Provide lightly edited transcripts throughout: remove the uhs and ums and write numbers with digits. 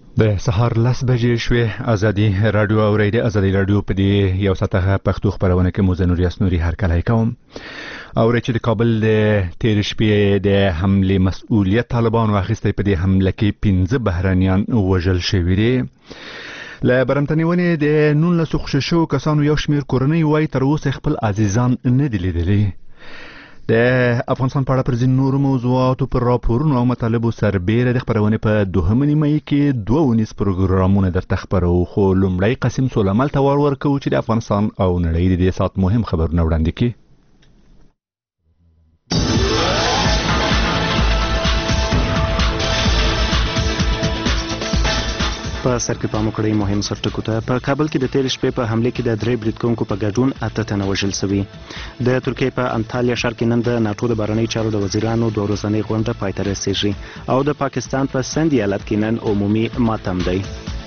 د سهار 10 بجې شوې ازادي رادیو او ریډیو ازادي رادیو په دې یو ساعته پښتو خبرونه کې موزنور یاسنوري هر کله کوم او چې د کابل د تیر شپې د حمله مسؤلیت طالبان واخیسته په دې حمله کې 15 بهرانيان وژل شوي دي له برمتنیونه د 19 خوششو کسانو یو شمیر کورنۍ وای تر اوسه خپل عزیزان نه دي لیدلي د افغانستان په اړه پر ځینو نورو موضوعاتو پر راپورونو او مطالبو سربېره د خبرونې په دوهمه نیمه کې 2 پروګرامونه درته خبرو خو لومړی قسم سولمل ته ورکو چې د افغانستان او نړۍ د دې سات مهم خبرونه وړاندې کړي په سر کې پام وکړئ مهم سرټکو ته په کابل کې د تیر شپې په حمله کې د 3 بریدکونکو په ګډون 8 تنه وژل شوي د ترکیې په انټالیا ښار کې نن د ناتو د بهرنۍ چارو د وزیرانو د ورځنۍ غونډه پای ته رسیږي او د پاکستان په سند ایالت کې نن عمومي ماتم دی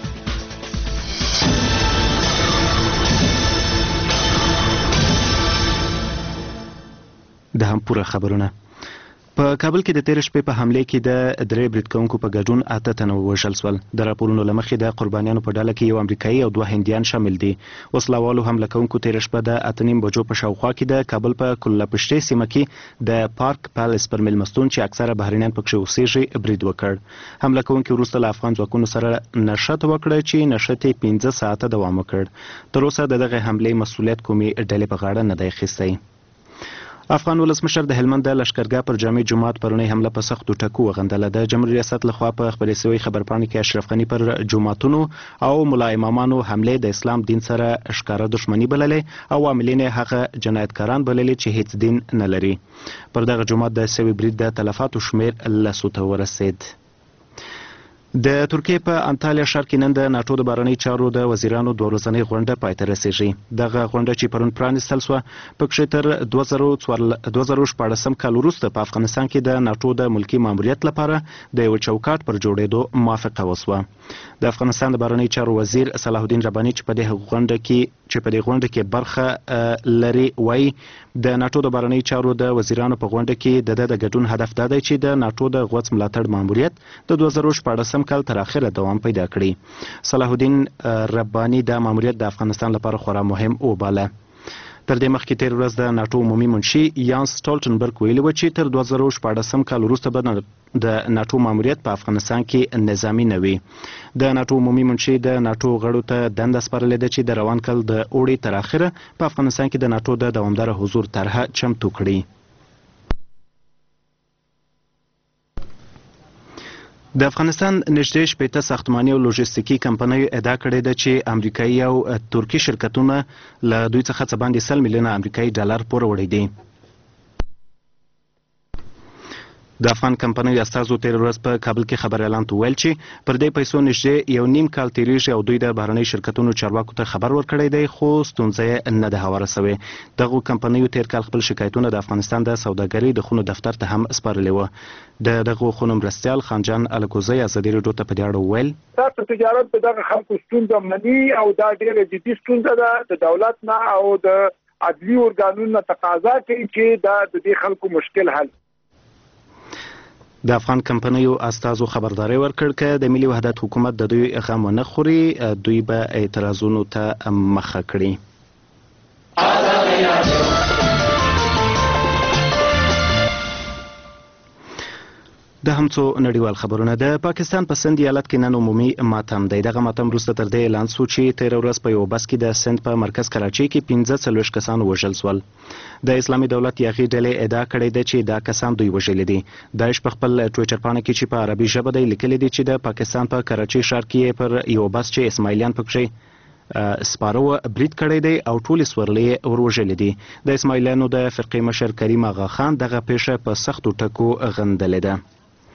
د هم پوره خبرونه په کابل کې د تیر شپې په حمله کې د 3 بریدکونکو په ګډون 8 تنه وژل شول د راپورونو لمخې د قربانیانو په ډله کې یو امریکایي او 2 هندیان شامل دي وسلوالو حمله کوونکو تیر شپه د 8:30 بجو په شاوخوا کې د کابل په کلپشتې سیمه کې د پارک پیلس پر ملمستون چې اکثره بهرنیان پکې اوسېږي برید وکړ حمله کوونکو وروسته له افغان ځواکونو سره نښته وکړه چې نښته 15 ساعته دوام وکړ تر اوسه دغه حمله مسؤلیت کومي ډلې په غاړه نه دی اخیستی افغان ولسمشر د هلمند د لشکرګاه پر جامع جماعت پرونی حمله په سختو ټکو وغندله د جمهوریت ریاست لخوا په خبري سوي خبرپاڼه کې اشرف غنی پر جماعتونو او ملا امامانو حمله د اسلام دین سره ښکارا دښمنی بللې او عاملین هغه جنایتکاران بللې چې هیڅ دین نه لري پر دغه جماعت د سوي برید د تلفاتو شمیر لسو ته ورسید د ترکیې په انټالیا ښار کې نن د ناتو د بهرنۍ چارو د وزیرانو د ورځنۍ غونډه پای ته رسیږي دغه غونډه چې پرون پرانیستل شوه پکې تر 2014 کال وروسته په افغانستان کې د ناتو د ملکی ماموریت لپاره د یو چوکاټ پر جوړېدو موافقه وشوه د افغانستان د بهرنۍ چارو وزیر صلاح الدین رباني چې په دې غونډه کې برخه لري وایي د ناتو د بهرنۍ چارو د وزیرانو په غونډه کې د ګډون هدف دا دی چې د ناتو د غوڅ ملاتړ ماموریت د 2014 کال تر اخره دوام پیدا کړي صلاح الدین رباني د ماموریت د افغانستان لپاره خورا مهم وباله تر دې مخکې تیر ورځ د ناتو عمومي منشي یانس سټولټنبرګ ویلي و چې تر 2014 کال وروسته به د ناتو ماموریت په افغانستان کې نظامی نه وي د ناتو عمومي منشي د ناتو غړو ته دنده سپارلې ده چې د روان کال د اوړي تر اخره په افغانستان کې د ناتو د دوامدار حضور طرحه چمتو کړي د افغانستان نږدې شپېته ساختماني او لوژستیکي کمپنیو ادعا کړې ده چې امریکایي او ترکي شرکتونه له دوی څخه څه باندې 100 میلیونه امریکایي ډالر پور وړي دي د افغان کمپنیو استازو تیر ورځ په کابل کې خبر اعلان ویل چې پر دې پیسو نږدې یو نیم کال تیریږي او دوی د بهرنۍ شرکتونو چارواکو ته خبر ورکړی دی خو ستونزه نه ده هواره سوې دغه کمپنیو تیر کال خپل شکایتونه د افغانستان د سوداګرۍ د خونو دفتر ته هم سپارلي و د دغه خونو مرستیال خانجان الکوزی ازادي رادیو ته په دې اړه ویل تاسو تجارت په دغه خلکو ستونزه مني او دا ډېره جدي ستونزه ده د دولت نه او د عدلي ارګانونو تقاضا کوي چې دا د دې خلکو مشکل حل د افغان کمپنیو استازو خبرداري ورکړ چې د ملي وحدت حکومت د دوی غم نه خوري دوی به اعتراضونو ته مخه کړي د همڅو نړیوال خبرونه د پاکستان په سند ایالت کې نن عمومي ماتم دی دغه ماتم وروسته تر دې اعلان شو چې تیر ورځ په یو بس کې د سند په مرکز کراچۍ کې 15 کسان وژل شول د اسلامي دولت یاغي ډلې ادعا کړې ده چې دا کسان دوی وژلي دي داعش په خپل ټویټر پاڼه کې چې په عربي ژبه دی لیکلي دي چې د پاکستان په کراچۍ ښار کې پر یو بس چې اسماعیلیان پکې سپارو برید کړی دی او ټول سورلې وروژلې دي د اسماعیلیانو د فرقې مشر کریم آغا خان دغه پیښه په سختو ټکو غندلې ده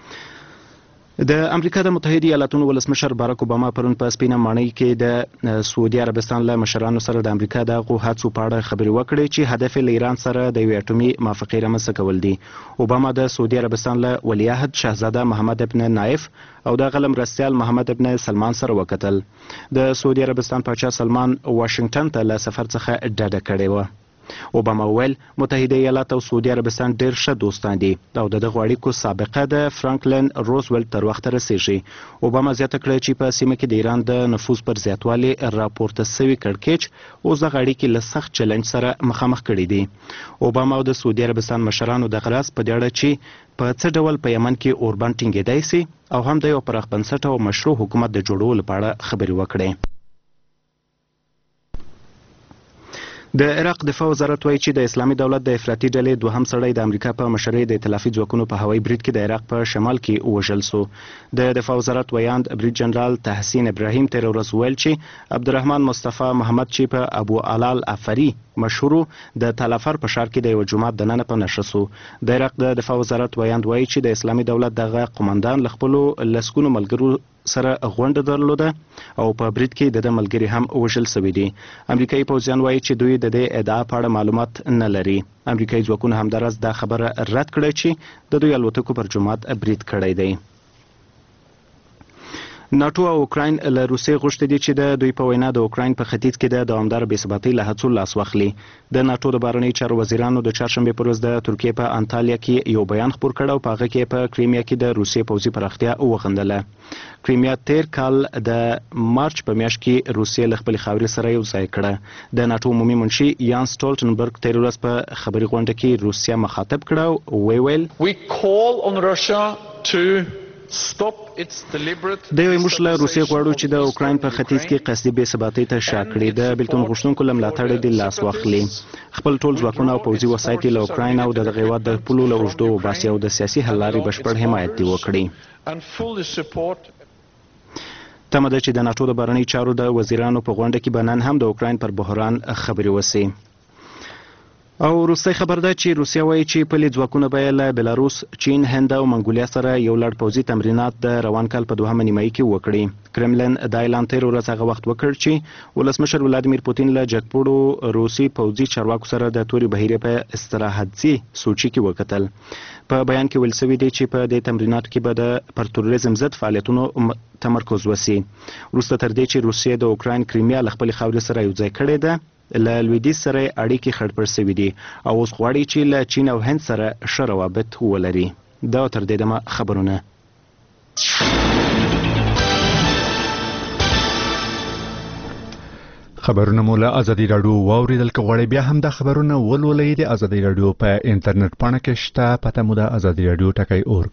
د امریکا د متحده ایالاتونو ولسمشر باراک اوباما پرون په سپینه ماڼۍ کې د سعودي عربستان له مشرانو سره د امریکا د هڅو په اړه خبرې وکړې چې هدف له ایران سره د یو اټومي موافقې رامنځته کول دي اوباما د سعودي عربستان له ولیعهد شاهزاده محمد ابن نایف او د غلم مرستیال محمد ابن سلمان سره وکتل د سعودي عربستان پاچا سلمان واشنگټن ته له سفر څخه ډډه کړې و اوباما ویل متحده ایالات او سعودي عربستان ډیر ښه دوستان دي او دغه اړیکو سابقه د فرانکلین روزولټ تر وخت رسیږي. اوباما زیاته کړه چې په سیمه کې د ایران د نفوذ پر زیاتوالي راپورته شوی کړکېچ اوس دغه اړیکې له سخت چلنج سره مخامخ کړي دي. اوباما او د سعودي عربستان مشرانو د غراس په دې اړه چې په څه ډول په یمن کې اوربان ټینګېدای سي او هم د یو پراخ بنسټه او مشروع حکومت د جوړولو په اړه خبرې وکړې. د عراق دفاع وزارت وایي چې د اسلامي دولت د افراطي ډلې دوهم سړی د امریکا په مشرۍ د ائتلافي ځواکونو په هوایي برید کې د عراق په شمال کې وژل سو. د دفاع وزارت ویاند برید جنرال تحسین ابراهیم تیر ورځ ویل چې عبدالرحمن مصطفی محمد چې په ابو علال افری مشهور د تالافر په ښار کې د یو جماعت دننه په نشه سو. د عراق د دفاع وزارت ویاند وایي چې د اسلامي دولت دغه قوماندان له خپلو لسګونو ملګرو سره غونډه درلوده او په برید کې د ملګری هم وژل شوی دي. امریکایي پوځیان وایي چې دوی د دې ادعا په اړه معلومات نه لري. امریکایي ځواکونه همدارس دا خبره رد کړې چې د دوی الوتکو پر جماعت برید کړی دی. ناتو او اوکراین له روسیې غوښتي دي چې د دوی په وینا د اوکراین په ختیځ کې د دوامدار بېثباتۍ له هڅو لاس واخلي. د ناتو د بهرنیو چارو وزیرانو د چهارشنبې پر ورځ د ترکیې په انټالیا کې یو بیان خپور کړ او په هغه کې په کریمیا کې د روسیې پوځي پراختیا وغندله. کریمیا تیر کال د مارچ په میاشت کې روسیې له خپلې خاورې سره یو ځای کړه. د ناتو عمومي منشي یان سټولټنبرګ تیر ورځ په خبري غونډه کې روسیه مخاطب کړه او ویل د یو موږ له روسیې غواړو چې د اوکراین په ختیځ کې قصدي بې ثباتۍ ته شا کړي. د بیلتون غوښتونکو له ملاتړ د لاس واخلي. خپل ټول ځواکونه او پوځي وسایط له اوکراین او دغه هېواد د پولو له اوږدو وباسي او د سیاسي حل لارې بشپړ حمایت دې وکړي. تمه ده چې د ناتو د بهرنیو چارو د وزیرانو په غونډه کې به نن هم د اوکراین پر بحران خبرې وسي. او روسي خبر ده چې روسیا وایي چې پلي ځواکونه به له بلاروس، چین، هند او منګولیا سره یو لړ پوځي تمرینات د روان کال په دوهمه نیمایي کې وکړي. کرملن د اعلان تیر ورځ هغه وخت وکړ چې ولسمشر ولادیمیر پوتین له جګپوړو روسي پوځي چارواکو سره د توري بهیرې په استراحتي سوچي کې وکتل. په بیان کې ویل شوی دی چې په دې تمریناتو کې به د پر تروریزم ضد فعالیتونو تمرکز وسی. وروسته تر دې چې روسیې د اوکراین کریمیا له خپلې خاورې سره یو ځای کړې ده، له لویدیځ سره اړیکې خړپړ شوي دي او اوس غواړي چې له چین او هند سره ښه روابط ولري. دا تر دې دمه خبرونه. خبرونه مو له ازادي راډیو واوریدل. که غواړئ بیا هم دا خبرونه ولولئ د ازادي راډیو په انټرنیټ پاڼه کې شته. پته مو ده azadiradio.org.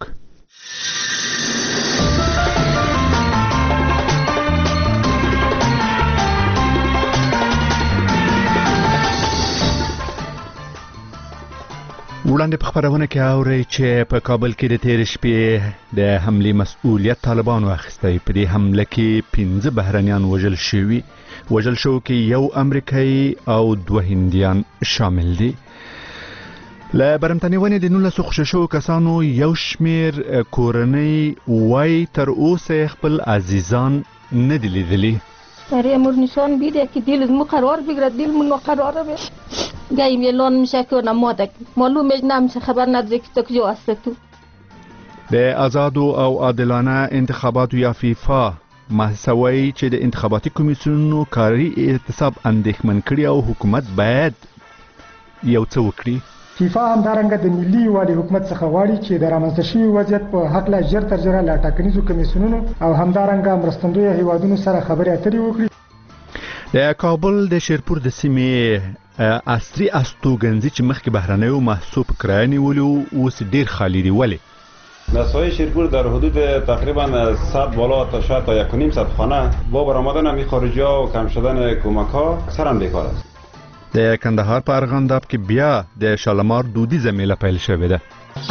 وړاندې په خبرونه کې اورئ چې په کابل کې د تیر شپې د حملې مسؤلیت طالبانو اخیستی. په دې حمله کې 15 بهرنیان وژل شو کې یو امریکایي او 2 هندیان شامل دي. له برمتنیونې د 19 خوشی شو کسانو یو شمیر کورنۍ وای تر اوسه خپل عزیزان نه دي لیدلي. برای امور نشان بیده که دیل مو قرار بگیرد، دیل مو قراره بگیرد. گاهی میلان میشه که نمادک معلومش نمیشه، خبر نداره که تو کجا هست تو. د آزاد او عادلانه انتخاباتو یا فیفا محسوي چې د انتخاباتي کمیسیونونو کاري اعتصاب اندېښمن کړي او حکومت باید یو څه وکړي. فیفا همدارنګه د ملي یووالي حکومت څخه غواړي چې د رامنځته شوي وضعیت په هکله ژر تر ژره له ټاکنیزو کمیسیونونو او همدارنګه مرستندویه هیوادونو سره خبرې اترې وکړي. د کابل د شیرپور د سیمې عصري استوګنځي چې مخکې بهرنیو محصول کرایه نیولي اوس ډیر خالی دی. ولې؟ در ساحل شیرپور در حدود تقریبا 100 بالا تا شاید تا 1.5 خانه با برآمدن همین خارجی‌ها و کم شدن کمک‌ها اکثرا بیکار است. د کندهار په ارغنداب کې بیا د شالمار دودیزه میله پیل شوې ده.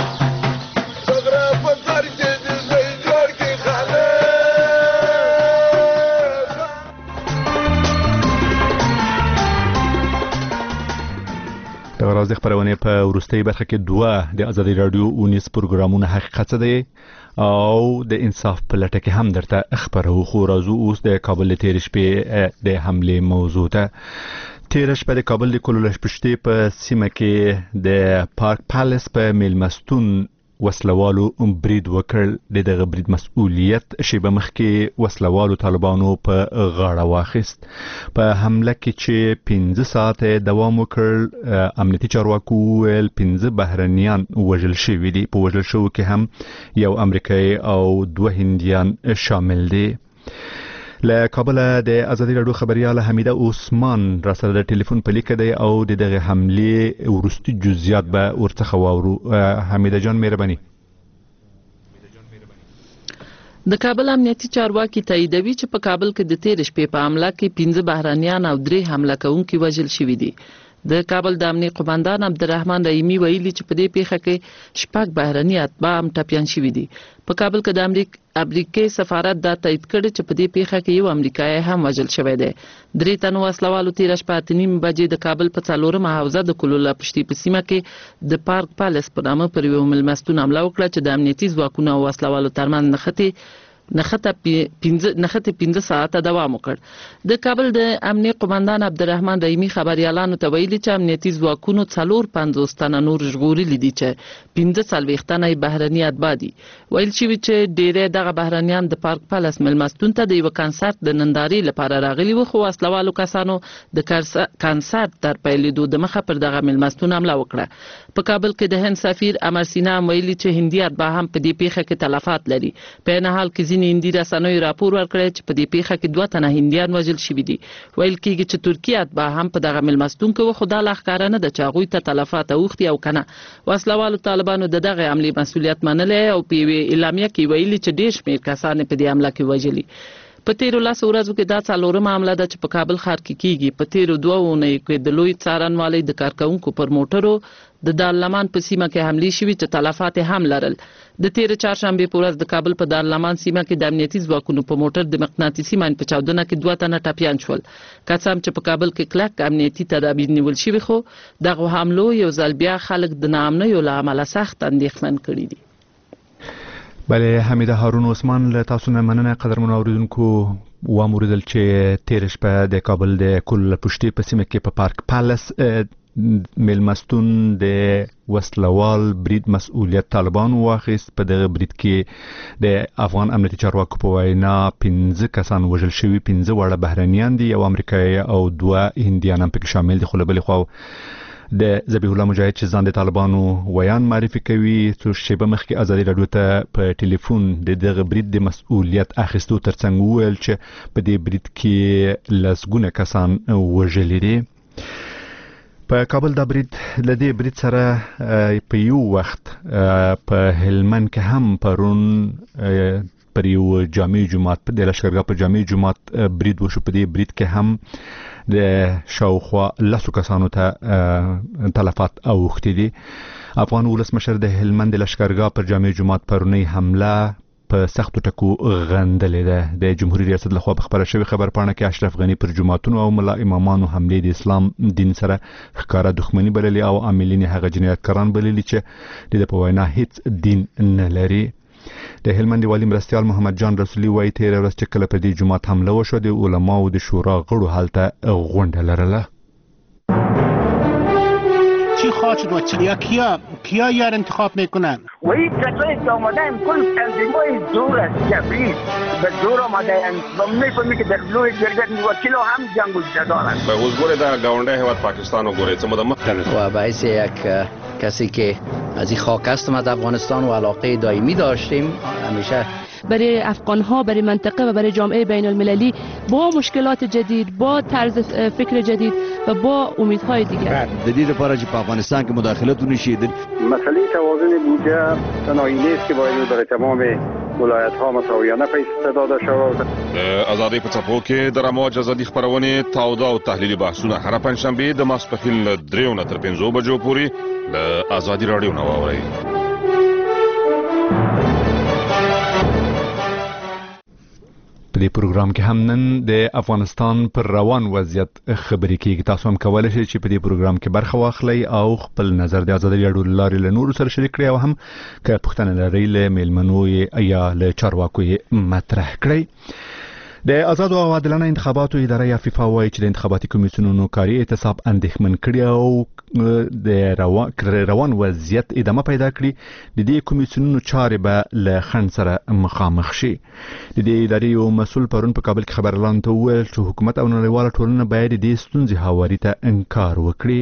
د ورځې خبرونه په وروستۍ برخه کې 2 د ازادي رادیو 19 پروګرامونه حقیقت دی او د انصاف په لټه کې هم درته خبرو. خو راځو اوس د کابل تیر شپې د حمله موضوع ته. تیر شپه د کابل د کلولش پشتي په سیمه کې د پارک پالیس په میلمستون وسلوالو برید وکړ. دغه برید مسؤلیت شیبه مخکې وسلوالو طالبانو په غاړه واخیست. په حمله کې چې 15 ساعته دوام وکړ، امنیتي چارواکو ویل 15 بهرنیان وژل شوي دي. په وژل شوو کې هم یو امریکایي او 2 هندیان شامل دي. له کابل د ازادي رادیو خبرياله حمیده عثمان را سره د ټلیفون په لیک دی او دغه حمله ورستي جزئیات به ورڅخه واورو. حمیده جان مهرباني. د کابل امنیتي چارواکي تاییدوي چې په کابل کې د تیر شپې په حمله کې 15 بهرانيان او 3 حمله کوونکي وژل شوي دي. د کابل د امنیت قومندان عبدالرحمن رحیمی ویلي چې په دې پیښه کې 6 بهرني اتباع هم ټپيان شوي دي. په کابل کې د امریکای سفارت دا تایید کړی چې په دې پیښه کې یو امریکایي هم وژل شوی دی. 3 تنو وسلوالو تیر شپه 8:30 بجې د کابل په 4 حوزه د کلولا پشتي په سیمه کې د پارک پالیس په نامه پر یو ملمستون حمله وکړه چې د امنیتي ځواکونو او وسلوالو ترمنځ نخته 15 ساعته دوام وکړ. د کابل د امنیت قومندان عبدالرحمن رحیمی خبريالانو ته ویلي چې امنیتي ځواکونو 450 تنه نور ژغورلي دي چې 15 تنه بهرني اتباع دي. ویل شوی چې ډېر دغه بهرنیان د پارک پالیس ملمستون ته د یو کنسرت د ننداري لپاره راغلي وو، خو وسلوالو کسانو د کنسرت تر پیلېدو د مخه پر دغه ملمستون حمله وکړه. په کابل کې د هند سفیر امر سینا ویلي چې هندي اتباع هم په دې پیښه کې تلفات لري. په نه حال کې ځینې هندي رسنیو راپور ورکړی چې په دې پیښه کې 2 تنه هندیان وژل شوي دي. ویل کېږي چې ترکیه اتباع هم په دغه ملمستون کې و، خو دا لا ښکاره نه ده چې هغوی ته تلفات اوښتي او کنه. وسلوالو طالبانو د دغه حملې مسؤلیت منلی او په یوې اعلامیه کې ویلي چې ډېر شمېر کسان په دې حمله کې وژلي. په تیرو 10 ورځو کې دا 4مه حمله ده چې په کابل ښار کې کیږي. په تیرو 2 اونیو کې د لوی څارنوالۍ د کارکونکو پر موټرو د دارالمان په سیمه کې حملې شوي چې تلفات هم لرل. د تیر چهارشنبه په ورځ د کابل په دارالمان سیمه کې د امنیتي ځواکونو په موټر د مقناطیسي ماین په چاودنه کې 2 تنه ټپيان شول. که څه هم چې په کابل کې کلک امنیتي تدابیر نیول شوي، خو دغه حملو یو ځل بیا خلک د ناامنیو له امله سخت اندېښمن کړي دي. بله حمیده هارون عثمان له تاسو نه مننه. قدرمنو اوریدونکو واموریدل چې تیر شپه د کابل د کل پشتي په سیمه کې په پارک پالیس ملمستون د وسلوال برید مسؤلیت طالبان واخیست. په دغه برید کې د افغان امنیتي چارواکو په وینا 15 کسان وژل شوي، 15 واړه بهرنیان دي، یو امریکایي او 2 هندیان هم پکې شامل دي. خو له بلې خوا د ذبیح الله مجاهد چې ځان د طالبانو ویان معرفي کوي، څو شیبه مخکې ازادي رادیو ته په ټلیفون د دغه برید د مسؤلیت اخیستو ترڅنګ وویل چې په دې برید کې لسګونه کسان وژلي دي. په کابل د برید لدی برید سره په یو وخت په هلمند کې هم پرون پر یو جامع جماعت په د لشکرګاه په جامع جماعت برید وشو. په دې برید کې هم د شاوخوا 10 کسانو ته تلفات اوښتي دي. افغان ولسمشر د هلمند لشکرګاه پر جامع جماعت پرونی حمله په سختو ټکو غندلې ده. د جمهوریت ریاست لخوا په خبره شوی خبر پاڼه کې اشرف غنی پر جماعتونو او ملا امامانو حمله د اسلام دین سره ښکارا دښمنی بللې او عاملین هغه جنایتکاران بللي چې د په وینا هیڅ دین نه لري. د هلمند والی مرستیال محمد جان رسولي وایي تیر ورځ چې کله په دې جماعت حمله وشو د علماو د شورا غړو هلته غونډه لرله. چی خواهد شد و چی کیا یار انتخاب میکنن و این کسایی که آمده هم کل تنظیمای زور است جبری به زور آمده هم و میفهمی که در لوی جرگت وکیل هم جنگ و جدال است. به حضور در گاونده هوت پاکستان و گوره چه مدام و باعث یک کسی که از این خاک هستم از افغانستان و علاقه دائمی داشتیم همیشه برای افغان‌ها، برای منطقه و برای جامعه بین المللی با مشکلات جدید، با طرز فکر جدید و با امیدهای دیگر. جدید لپاره چې په افغانستان کې مداخلت ونشي. مسئله توازن بودجه تنهایی نیست که باید برای تمام ولایت‌ها مساویانه پیش داده شود. آزادی په څپو کې د رموج ازادي خبرونه تاوده او تحلیلي بحثونه هر پنځشنبه د ماسپښین له 3 نه تر 5 بجو پورې له آزادي رادیو نه واورئ. په دې پروګرام کې هم نن د افغانستان پر روان وضعیت خبرې کیږي. تاسو هم کولای شئ چې په دې پروګرام کې برخه واخلئ او خپل نظر د ازادي رادیو لارې له نورو سره شریک کړئ او هم که پوښتنه لرئ له میلمنو یا له چارواکو مطرح کړئ. د آزاد او عادلانه انتخاباتو اداره یا فیفا وايي چې د انتخاباتي کمیسیونونو کاري اعتصاب اندېښمن کړي او د روان وضعیت ادامه پیدا کړي. د دې کمیسیونونو چارې به له خنډ سره مخامخ شي. د دې ادارې یو مسؤل پرون په کابل کې خبر اعلان ته وویل چې حکومت او نړیواله ټولنه باید د دې ستونزې هواري ته انکار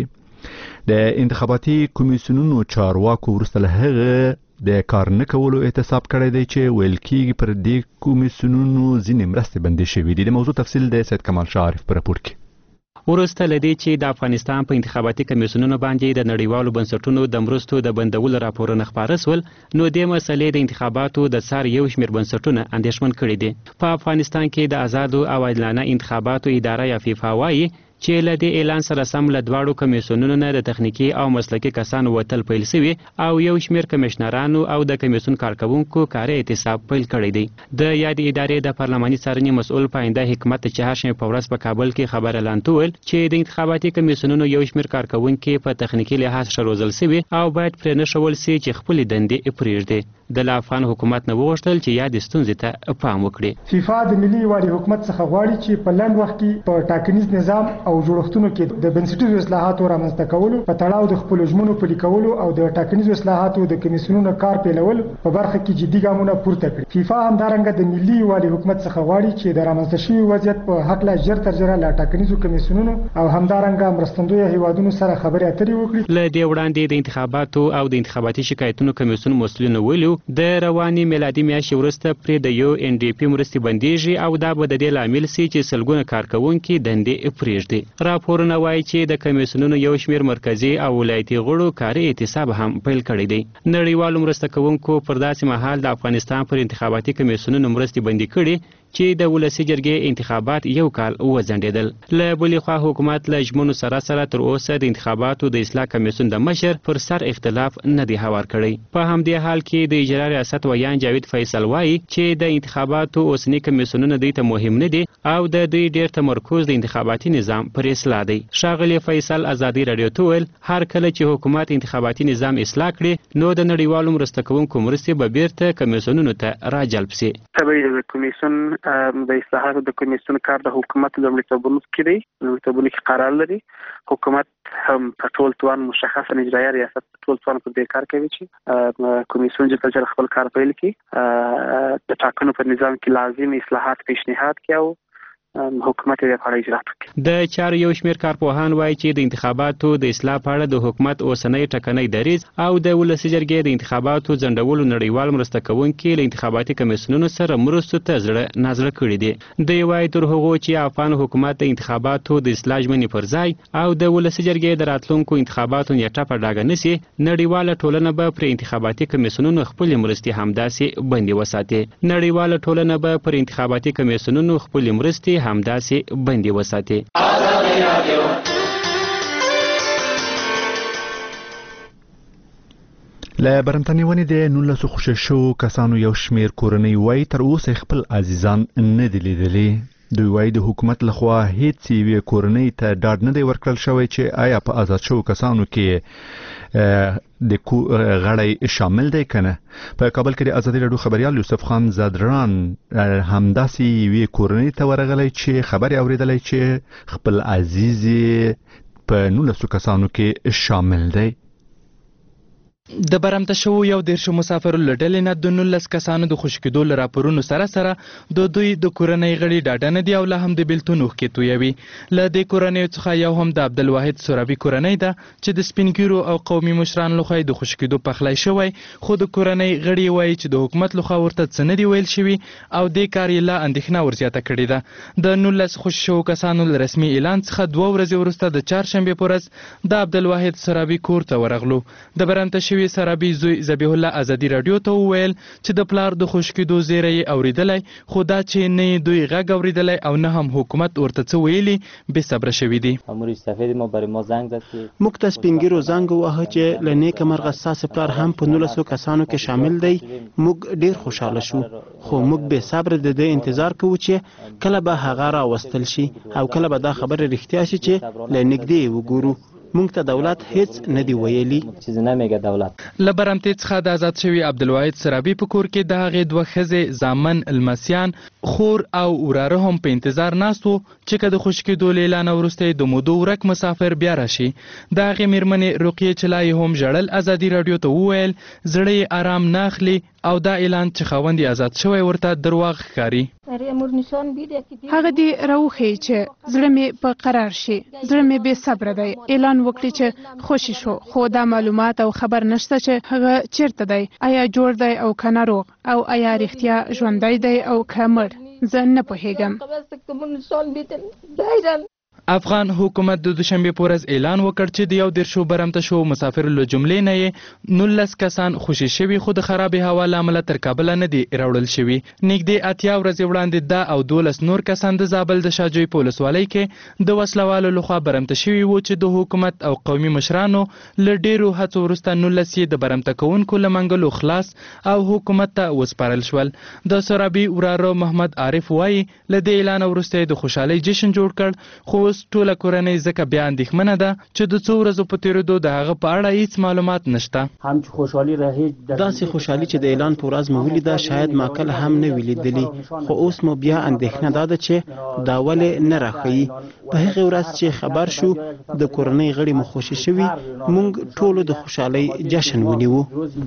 وکړي. د انتخاباتي کمیسیونونو چارواکو وروسته له هغه د کار نه کولو اعتصاب کړی دی چې ویل کېږي پر دې کمیسیونونو ځینې مرستې بندې شوې دي. د موضوع تفصیل د سید کمال شاه عارف په راپور کې. وروسته لدی چې د افغانستان په انتخاباتي کمیسیونونو باندې د نړیوالو بنسټونو د مرستو د بندولو راپورونه خپاره سول، نو د مسلې د انتخاباتو د څار یو شمېر بنسټونه اندېښمن کړي دي. په افغانستان کې د آزادو او عادلانه انتخاباتو اداره یا فیفا وايي چې له دې اعلان سره سم له دواړو کمیسیونونو نه د تخنیکی او مسلکي کسانو وتل پیل شوي او یو شمېر کمشنرانو او د کمیسیون کارکوونکو کاري اعتصاب پیل کړی دی. د یاد ادارې د پارلماني څارنې مسؤل پاینده حکمت چهارشنبه په ورځ په کابل کې خبر اعلان وکړ چې د انتخاباتي کمیسیونونو یو شمېر کارکوونکي په تخنیکی لحاظ ښه روزل شوي او باید پرې نشول شي چې خپل دندې پرېږدي. د افغان حکومت نه وغوښتل چې یاد ستونزې ته پام وکړي. فیفا د ملي والي حکومت څخه غواړي چې په لنډ وخت کې په ټاکنیز نظام او جوړښتونو کې د بنسټیزو اصلاحاتو رامنځته کولو په تړاو د خپل ژمنو پلي کولو او د ټاکنیزو اصلاحاتو د کمیسیونونو کار پیلول په برخه کې جدي ګامونه پورته کړي. فیفا همدارنګه د ملي والي حکومت څخه غواړي چې د رامنځته شوي وضعیت په حق لا ژر تر ژره له ټاکنیزو کمیسیونونو او همدارنګه مرستندویه هیوادونو سره خبرې اترې وکړي. له دې وړاندې د انتخاباتو او د انتخاباتي شکایتونو کمیسیون مسؤلینو ویلو د رواني میلادي میاشتې وروسته پرې د یو ان ډي پی مرستې بندیږي او دا به د دې لامل سي چې سلګونه کارکوونکي دندې پرېږدي. راپورونه وایي چې د کمیسیونونو یو شمېر مرکزي او ولایتي غړو کاري اعتصاب هم پیل کړی دی. نړیوالو مرسته کوونکو پر داسې مهال د افغانستان پر انتخاباتي کمیسیونونو مرستې بندي کړي چې د ولسي جرګې انتخابات یو کال وځنډېدل. له بلې خوا حکومت له ژمنو سره سره تر اوسه د انتخاباتو د اصلاح کمیسیون د مشر پر سر اختلاف نه دی هوار کړی. په همدې حال کې د اجرا ریاست ویان جاوید فیصل وایي چې د انتخاباتو اوسنی کمیسیونونه دوی ته مهم نه دي او د دوی ډېر تمرکز د انتخاباتي نظام پر اصلاح دی. ښاغلی فیصل ازادي راډیو ته ویل هر کله چې حکومت انتخاباتي نظام اصلاح کړي نو د نړیوالو مرسته کوونکو مرستې به بیرته کمیسیونونو ته راجلب شي. کمیسیون د اصلاحاتو د کمیسیون کار د حکومت د لومړیتوبونو کې دی، لومړیتوبونو کې قرار لري. حکومت هم په ټول توان مشخص اجرایي ریاست په ټول توان په دې کار کوي چې کمیسیون چې خپل کار پیل کړي د ټاکنو په نظام کې لازم اصلاحات پیشنهاد کړي او حکومت یې په اړه اجرا وکړي. د چارو یو شمېر کارپوهان وایي چې د انتخاباتو د اصلاح په اړه د حکومت اوسنۍ ټکنۍ دریځ او د ولسي جرګې د انتخاباتو ځنډولو نړیوال مرسته کوونکي له انتخاباتي کمیسیونونو سره مرستو ته زړه نازړه کړي دي. دوی وایي تر هغو چې افغان حکومت د انتخاباتو د اصلاح ژمنې پر ځای او د ولسي جرګې د راتلونکو انتخاباتو نیټه په ډاګه نشي، نړیواله ټولنه به پر انتخاباتي کمیسیونونو خپل مرستې همداسې بندي وساتي. نړیواله ټولنه به پر انتخاباتي کمیسیونونو خپل مرستې همداسې بندي وساتي. له برمتنیونې د 19 خوشی شو کسانو یو شمېر کورنۍ وایي تر اوسه خپل عزیزان نه دي لیدلي. دوی وایي د حکومت لخوا هیڅ یوې کورنۍ ته ډاډ نه دی ورکړل شوی چې آیا په آزاد شوو کسانو کې د غړی شامل دی کنه. په کابل کې د ازادي راډیو خبريال یوسف خان زادران همداسې یوې کورنۍ ته ورغلی چې خبري اوریدلې چې خپل عزیز په 19 کسانو کې شامل دی. د برمته شو یو دیرشو مسافر لټلې نه د 19 کسانو د خوشکېدو ل راپورونو سره سره د دوی د کورنۍ غړي ډاډه نه دي او له هم د بیلتون اوښ کې تویوي. له دې کورنۍ څخه یو هم د عبدالواحد سورابي کورنۍ ده چې د سپینګیرو او قومي مشران لخوا د خوشکېدو پخلی شوی، خو د کورنۍ غړي وایي چې د حکومت لخوا ورته څه نه دي ویل شوي او دې کار یې لا اندېښنه ورزیاته کړې ده. د 19 خوشي شوو کسانو له رسمي اعلان څخه 2 ورځې وروسته د چهارشنبې په ورځ د عبدالواحد سورابي کور ته ورغلو. د برمته شوي سرابي زوی ذبیح الله ازادي راډیو ته وویل چې د پلار د خوشکېدو زیری یې اوریدلی، خو دا چې نه دوی غږ اوریدلی او نه هم حکومت ورته څه ویلي بې صبره شوي دي. موږ ته سپینګیرو زنګ وواهه چې له نیکه مرغه ستاسې پلار هم په 19 کسانو کې شامل دی. موږ ډیر خوشحاله شو، خو موږ بې صبره د دې انتظار کوو چې کله به هغه راوستل شي او کله به دا خبره رښتیا شي چې له نږدې وګورو. مونږ ته دولت هیڅ نه دی ویلي. له برمتې څخه د آزاد شوي عبدالواحد سرابي په کور کې د هغې 2 ښځې زامن لمسیان خور او وراره هم په انتظار ناست وو چې که د خشکېدو له اعلان وروسته د مودو ورک مسافر بیا راشي. د هغې مېرمنې رقیې چلای هم ژړل ازادي راډیو ته وویل زړه یې آرام نه اخلي او دا اعلان چې خاوند یې آزاد شوی ورته درواغ ښکاري. هغه دې راوښیي چې زړه مې په قرار شي، زړه مې بې صبره دی. اعلان وکړي چې خوشي شو، خو دا معلومات او خبر نشته چې هغه چیرته دی، آیا جوړ دی او که ناروغ، او آیا رښتیا ژوندی دی او که مړ. زه نه پوهېږم. افغان حکومت د دوشنبې په ورځ اعلان وکړ چې د 11 برمته شو مسافر له جملې نه یې 19 کسان خوشي شوي، خو د خرابې هوا له امله تر کابله نه دي راوړل شوي. نږدې 80 ورځې وړاندې دا او 12 نور کسان د زابل د شاجوی په ولسوالۍ کې د وسلوالو لخوا برمته شوي وو چې د حکومت او قومي مشرانو له ډیرو هڅو وروسته 19 یې د برمته کوونکو له منګلو خلاص او حکومت ته وسپارل شول. د سرابي وراره محمد عارف وایي له دې اعلان وروسته د خوشحالۍ جشن جوړ کړ، خو ټوله کورنۍ ځکه بیا اندېښمنه ده چې د څو ورځو په تېرېدو د هغه په اړه هیڅ معلومات نشته. داسې خوشحالي چې د اعلان په ورځ مو ولیده شاید ما کله هم نه وي لیدلي، خو اوس مو بیا اندېښنه دا ده چې دا ولې نه راښیي. په هغې ورځ چې خبر شو د کورنۍ غړي مو خوشي شوي، موږ ټولو د خوشحالۍ جشن ونیوو.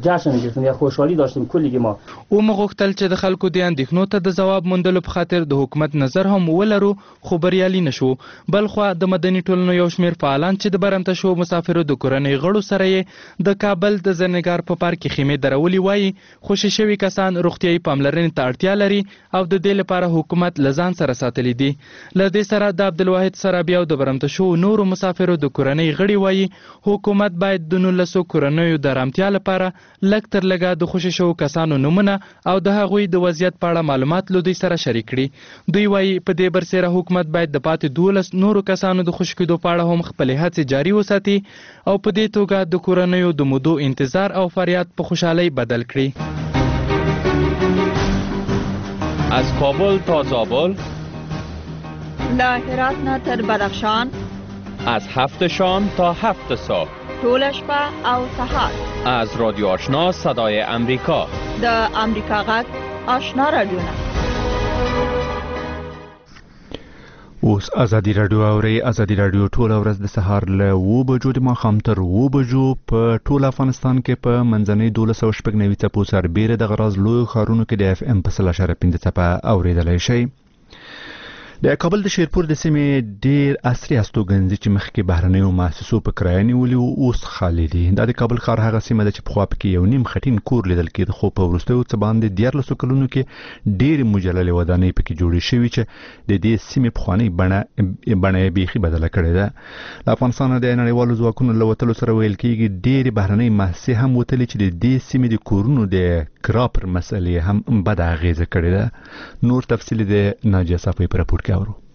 ومغوښتل چې د خلکو د اندېښنو ته د ځواب موندلو په خاطر د حکومت نظر هم ولرو، خو بریالي نشو. بلخوا د مدني ټولنو یو شمېر فعالان چې د برمته شو مسافرو د کورنۍ غړو سره یې د کابل د زرنګار په پارک کې خیمې درولي وایي خوشي شوي کسان روغتیایي پاملرنې ته اړتیا لري او د دې لپاره حکومت له ځان سره ساتلی دي. له دې سره د عبدالواحد سرابي او د برمته شو نورو مسافرو د کورنۍ غړي وایي حکومت باید د 19 کورنیو د ارامتیا لپاره لږ تر لږه د خوشي شوو کسانو نومونه او د هغوی د وضعیت په اړه معلومات له دوی سره شریک کړي. دوی وایي په دې برسېره حکومت باید د پاتې 12 نورو کسانو د خوشي کېدو په اړه هم خپلې هڅې جاري وساتي او په دې توګه د کورنیو د مودو انتظار او فریاد په خوشحالۍ بدل کړي. از کابل تا زابل، له هرات نه تر بدخشان، از 7 شام تا 7 صبح، ټوله شپه او سهار، از رادیو آشنا صدای امریکا، د امریکا غږ آشنا رادیو. اوس ازادي راډیو اوري. ازادي راډیو ټوله ورځ د سهار له 2 بجو د ماښام تر 2 بجو په ټول افغانستان کې په منځنۍ 1290 څپو سربیره د غراز لوی ښارونو کې د FM په 0.5 څپه اوریدلای شئ. د کابل د شیرپور د سیمې ډیر عصري استوګنځي چې مخکې بهرنیو مؤسسو په کرایه نیولي وو اوس خالي دي. دا د کابل ښار هغه سیمه ده چې پخوا پکې یو نیم خټین کور لیدل کېده، خو په وروستیو څه باندې 14 کلونو کې ډېرې مجللې ودانۍ پکې جوړې شوي چې د دې سیمې پخوانۍ بڼه یې بیخي بدله کړې ده. له افغانستانه د نړیوالو ځواکونو له وتلو سره ویل کېږي ډېرې بهرنۍ مؤسسې هم وتلې چې د دې سیمې د کورونو د کرا پر مسئلې هم بده اغېزه کړې ده. نور تفصیل د ناجیه صافی په راپور کې اورو.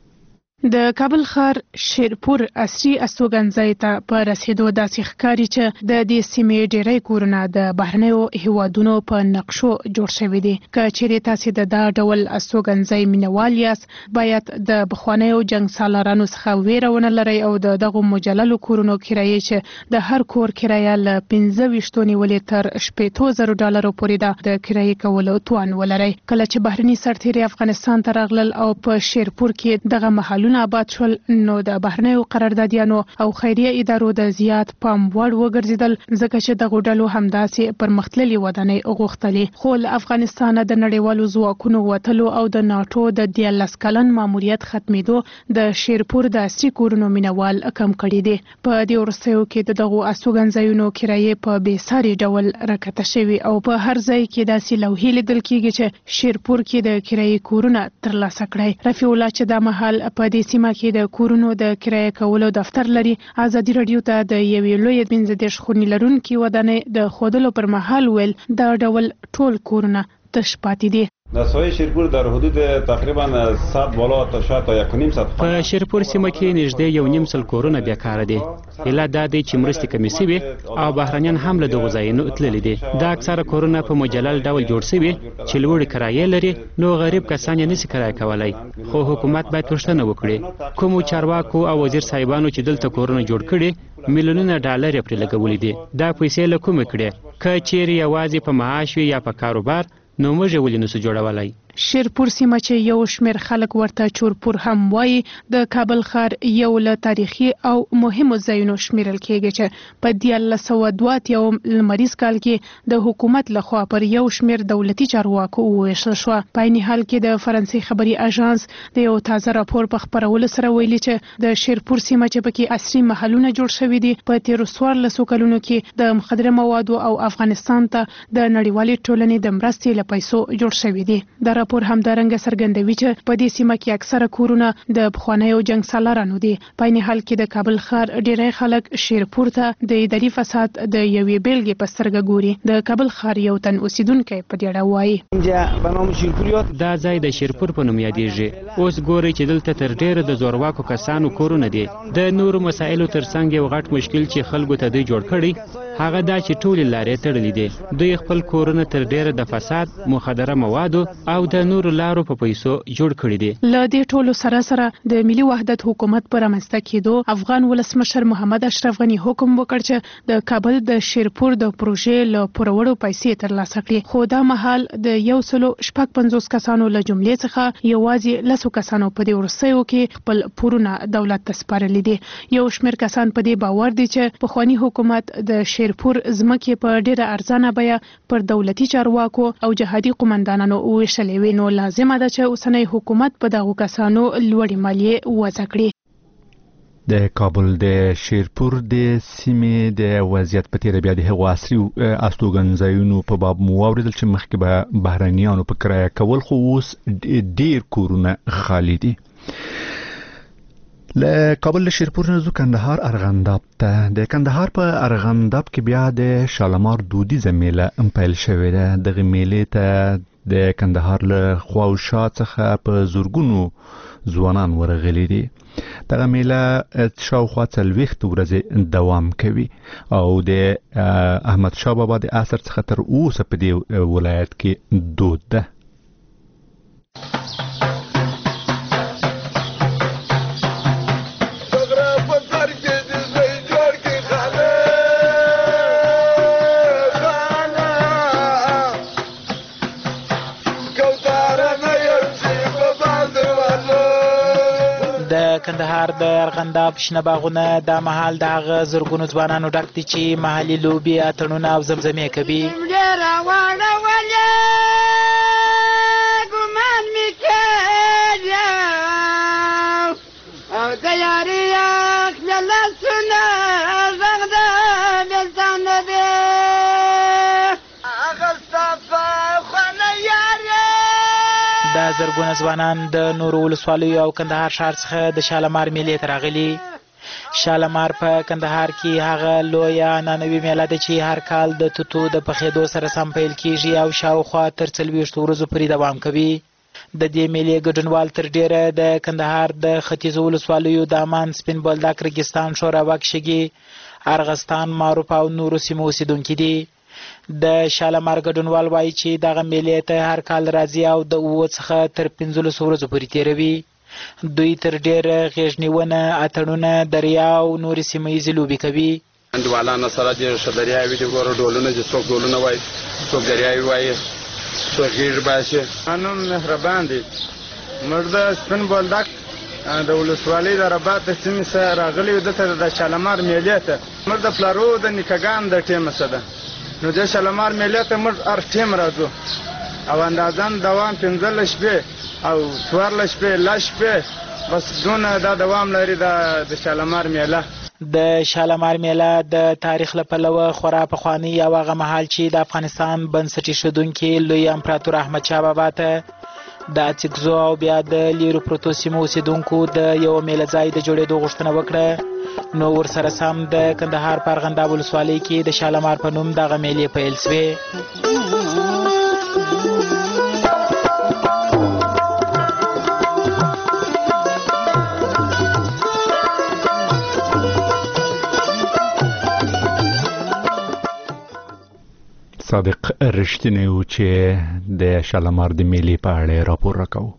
د کابل ښار شیرپور عصري استوګنځي ته په رسیدو داسې ښکاري چې د دې سیمې ډېری کورونه د بهرنیو هیوادونو په نقشو جوړ شوي دي. که چیرې تاسې د دا ډول استوګنځي مینوال یاست باید د پخوانیو جنګ سالارانو څخه ویره ونه لرئ او د دغو مجللو کورونو کرایې چې د هر کور کرایه له 25 نیولې تر $80,000 پورې ده د کرایې کولو توان ولرئ. کله چې بهرني سرتیري افغانستان ته راغلل او په شیرپور کې دغه محلونه آباد شول نو د بهرنیو قراردادیانو او خیریه ادارو د زیات پام وړ وګرځیدل ځکه چې دغه ډلو همداسې پرمختللي ودانۍ غوښتلې. خو له افغانستانه د نړیوالو ځواکونو وتلو او د ناټو د 13 کلن ماموریت ختمېدو د شیرپور د عصري کورونو مینوال کم کړي دي. په دې وروستیو کې د دغو استوګنځایونو کرایې په بېساري ډول راکته شوي او په هر ځای کې داسې لوحې لیدل کېږي چې شیرپور کې د کرایې کورونه ترلاسه کړئ. رفیع الله چې دا مهال په دې سیمه کې د کورونو د کرایه کولو دفتر لري ازادي راډیو ته د یوې لویې 15 خونې لرونکي ودانۍ د ښودلو پر مهال ویل دا ډول ټول کورونه تش پاتې دي. در سایه شیرپور در حدود تقریبا 100 بالا تا شاید تا 1.5 ساعت په شیرپور سیمه کې نږدې 1.5 کورونه بیکاره دي. علت دا دی چې مرستې کمې شوي او بهرنیان هم له دغو ځایونو تللي دي. دا اکثره کورونه په مجلل ډول جوړ شوي چې لوړې کرایې لري نو غریب کسان یې نشي کرایه کولی. خو حکومت باید پوښتنه وکړي کومو چارواکو او وزیر صاحبانو چې دلته کورونه جوړ کړي میلیونونه ډالر یې پرې لګولي دي. دا پیسې له کومې کړي؟ که چیرې یوازې په معاش وي یا په کاروبار نو موږ ولې نسو جوړولای؟ شیرپور سیمه چې یو شمېر خلک ورته چورپور هم وایي د کابل ښار یو له تاریخي او مهمو ځایونو شمیرل کېږي چې په 1902 لمریز کال کې د حکومت لخوا پر یو شمېر دولتي چارواکو وویشل شو. په عین حال کې د فرانسې خبري اژانس د یو تازه راپور په خپرولو سره ویلي چې د شیرپور سیمه چې پکې عصري محلونه جوړ شوي دي په تیرو 14 کلونو کې د مخدره موادو او افغانستان ته د نړیوالې ټولنې د مرستې له پیسو جوړ شوي دي. دا راپور همدارنګه څرګندوي چې په دې سیمه کې اکثره کورونه د پخوانیو جنگ سالارانو دي. په عین حال کې د کابل ښار ډیری خلک شیرپور ته د اداري فساد د یوې بیلګې په سترګه ګوري. د کابل ښار یو تن اوسیدونکی په دې اړه وایي دا ځای د شیرپور په نوم یادېږي. اوس ګوري چې دلته تر ډیره د زورواکو کسانو کورونه دي. د نورو مسایلو ترڅنګ یو غټ مشکل چې خلکو ته دوی جوړ کړي هغه دا چې ټولې لارې تړلې دي. دوی خپل کورونه تر ډیره د فساد، مخدره موادو او د نورو لارو په پیسو جوړ کړي دي. له دې ټولو سره د ملي وحدت حکومت پر رامنځته کېدو افغان ولسمشر محمد اشرف غني حکم وکړ چې د کابل د شیرپور د پروژې له پوروړو پیسې ترلاسه کړي. خو دا مهال د 150 کسانو له جملې څخه یوازې 10 کسانو په دې وروستیو کې خپل پورونه دولت ته سپارلي دي. یو شمېر کسان په دې باور دي چې پخوانی حکومت د شیرپور ځمکې په ډیره ارزانه بیه پر دولتي چارواکو او جهادي قومندانانو ویشلې وي، نو لازمه ده چې اوسنی حکومت په دغو کسانو لوړې مالیې وضع کړي. د کابل د شیرپور د سیمې د وضعیت په تیره بیا د هغو عصري استوګنځایونو په باب مو واورېدل چې مخکې به بهرنیانو په کرایه کول، خو اوس ډیر کورونه خالي دي. له کابل له شیرپور نه ځو کندهار ارغنداب ته. د کندهار په ارغنداب کې بیا د شالمار دودیزه میله پیل شوې ده. دغه میلې ته د کندهار له خوا او شا څخه په زورګونو ځوانان ورغلي دي. دغه میله شاوخوا 40 ورځې دوام کوي او د احمد شاه بابا د عصر څخه تر اوسه په دې ولایت کې دود ده. کندهار د ارغنداب شنه باغونه د مهال د هغه زرګونو ځوانانو ډک دي چې محلي لوبې، اتڼونه او زمزمې کوي. دا زرګونه ځوانان د نورو ولسوالیو او کندهار ښار څخه د شالمار میلې ته راغلي. شالمار په کندهار کې هغه لویه عنعنوي میله ده چې هر کال د توتو د پخېدو سره سم پیل کېږي او شاوخوا تر 40 ورځو پورې دوام کوي. د دې میلې ګډونوال تر ډیره د کندهار د ختیځو ولسوالیو د امان، سپین بولدک، ریګستان، شوراوک، شګي، ارغستان، معروف او نورو سیمو اوسیدونکي دي. د شالمار ګډونوال وایي چې دغه میلې ته هر کال راځي او د 9 څخه تر 15 ورځو پورې تیروي. دوی تر ډیره غیږنیونه، اتڼونه، دریا او نورې سیمه ییزې لوبې کوي. انډیوالانو سره ډېر ښه دریاوې دي. ګوره ډولونه چې څوک ډولونه وایي، څوک دریاوې وایي، څوک غیږ باسي. قانون مهربان دي. موږ د سپین بولدک د ولسوالۍ د رباط د سیمې څخه راغلي یو دلته د شالمار میلې ته. موږ د پلارو د نیکهګانو د ټیمه څخه ده. نو د شالمار میلې ته موږ هر ټیم راځو او اندازان دوام 15 شپې او 14 شپې، 10 شپې، بس دونه دا دوام لري د شالمار میله. د شالمار میله د تاریخ له پلوه خورا پخوانۍ او هغه مهال چې د افغانستان بنسټ ایښودونکي لوی امپراتور احمدشاه بابا ته د اڅکزو او بیا د لیرو پروتو سیمو اوسیدونکو د یو میله ځای د جوړېدو غوښتنه وکړه. نو ورسره سم د کندهار په ارغنداب ولسوالۍ کې د شالمار په نوم دغه میلې پیل سوې. صادق رښتینی و چې د شالمار د میلې په اړه راپور راکاو.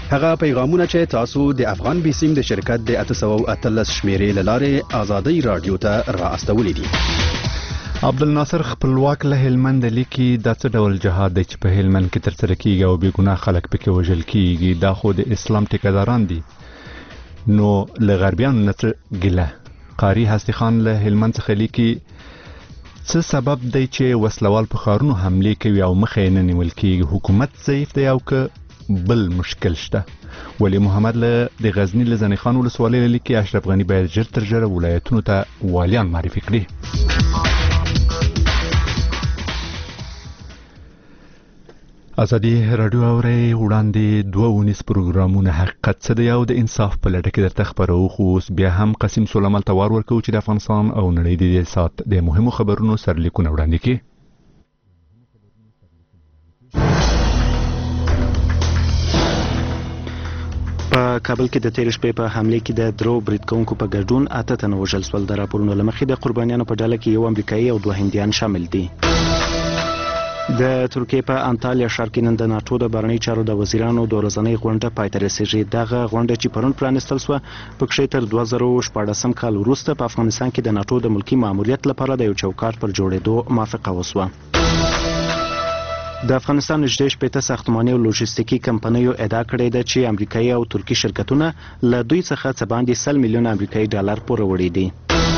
هغه پیغامونه چې تاسو د افغان بیسیم د شرکت د 813 شمیرې له لارې آزادۍ رادیو ته را استولې دي. عبدالناصر خپلواک له هلمند لیکي دا څه ډول جهاد دی چې په هلمند کې ترسره کیږي او بې ګناه خلک پکې وژل کیږي. دا خو د اسلام ټیکداران دي نو له غربیانو نه څه ګیله. قاری هستی خان له هلمند څخه لیکي څه سبب دی چې وسلوال په ښارونو حملې کوي او مخه یې نه نیول کیږي. حکومت ضعیف دی او که بل مشکل شته. ولی محمد له د غزنی له زنی خان ولسوالۍ لیکي اشرف غنی باید ژر تر ژره ولایتونو ته والیان معرفي کړي. ازادي رادیو اوري وړاندې 2 پروګرامونه حقیقت څه دی او د انصاف په لټه کې درته خبرو. خو اوس بیا هم قاسم سلیمان ته وار ورکوو چې د افغانستان او نړۍ د سات د مهمو خبرونو سرلیکونه وړاندې کړي. په کابل کې د تیر شپې په حمله کې د درو بریدکونکو په ګډون 8 تنه وژل شول. د راپورونو له مخې د قربانیانو په ډله کې 1 امریکایي او 2 هندیان شامل دي. د ترکیې په انټالیا ښار کې نن د ناتو د بهرنیو چارو د وزیرانو د ورځنۍ غونډه پای ته رسیږي. دغه غونډه چې پرون پرانیستل شوه پکې تر 2014 کال وروسته په افغانستان کې د ناتو د ملکی ماموریت لپاره د یو چوکاټ پر جوړېدو موافقه وشوه. د افغانستان نږدې 15 ساختماني او لوجستیکي کمپنیو ادعا کړې ده چې امریکایي او ترکی شرکتونه له دوی څخه څه باندې 100 میلیون امریکایي ډالر پورې وړي دي.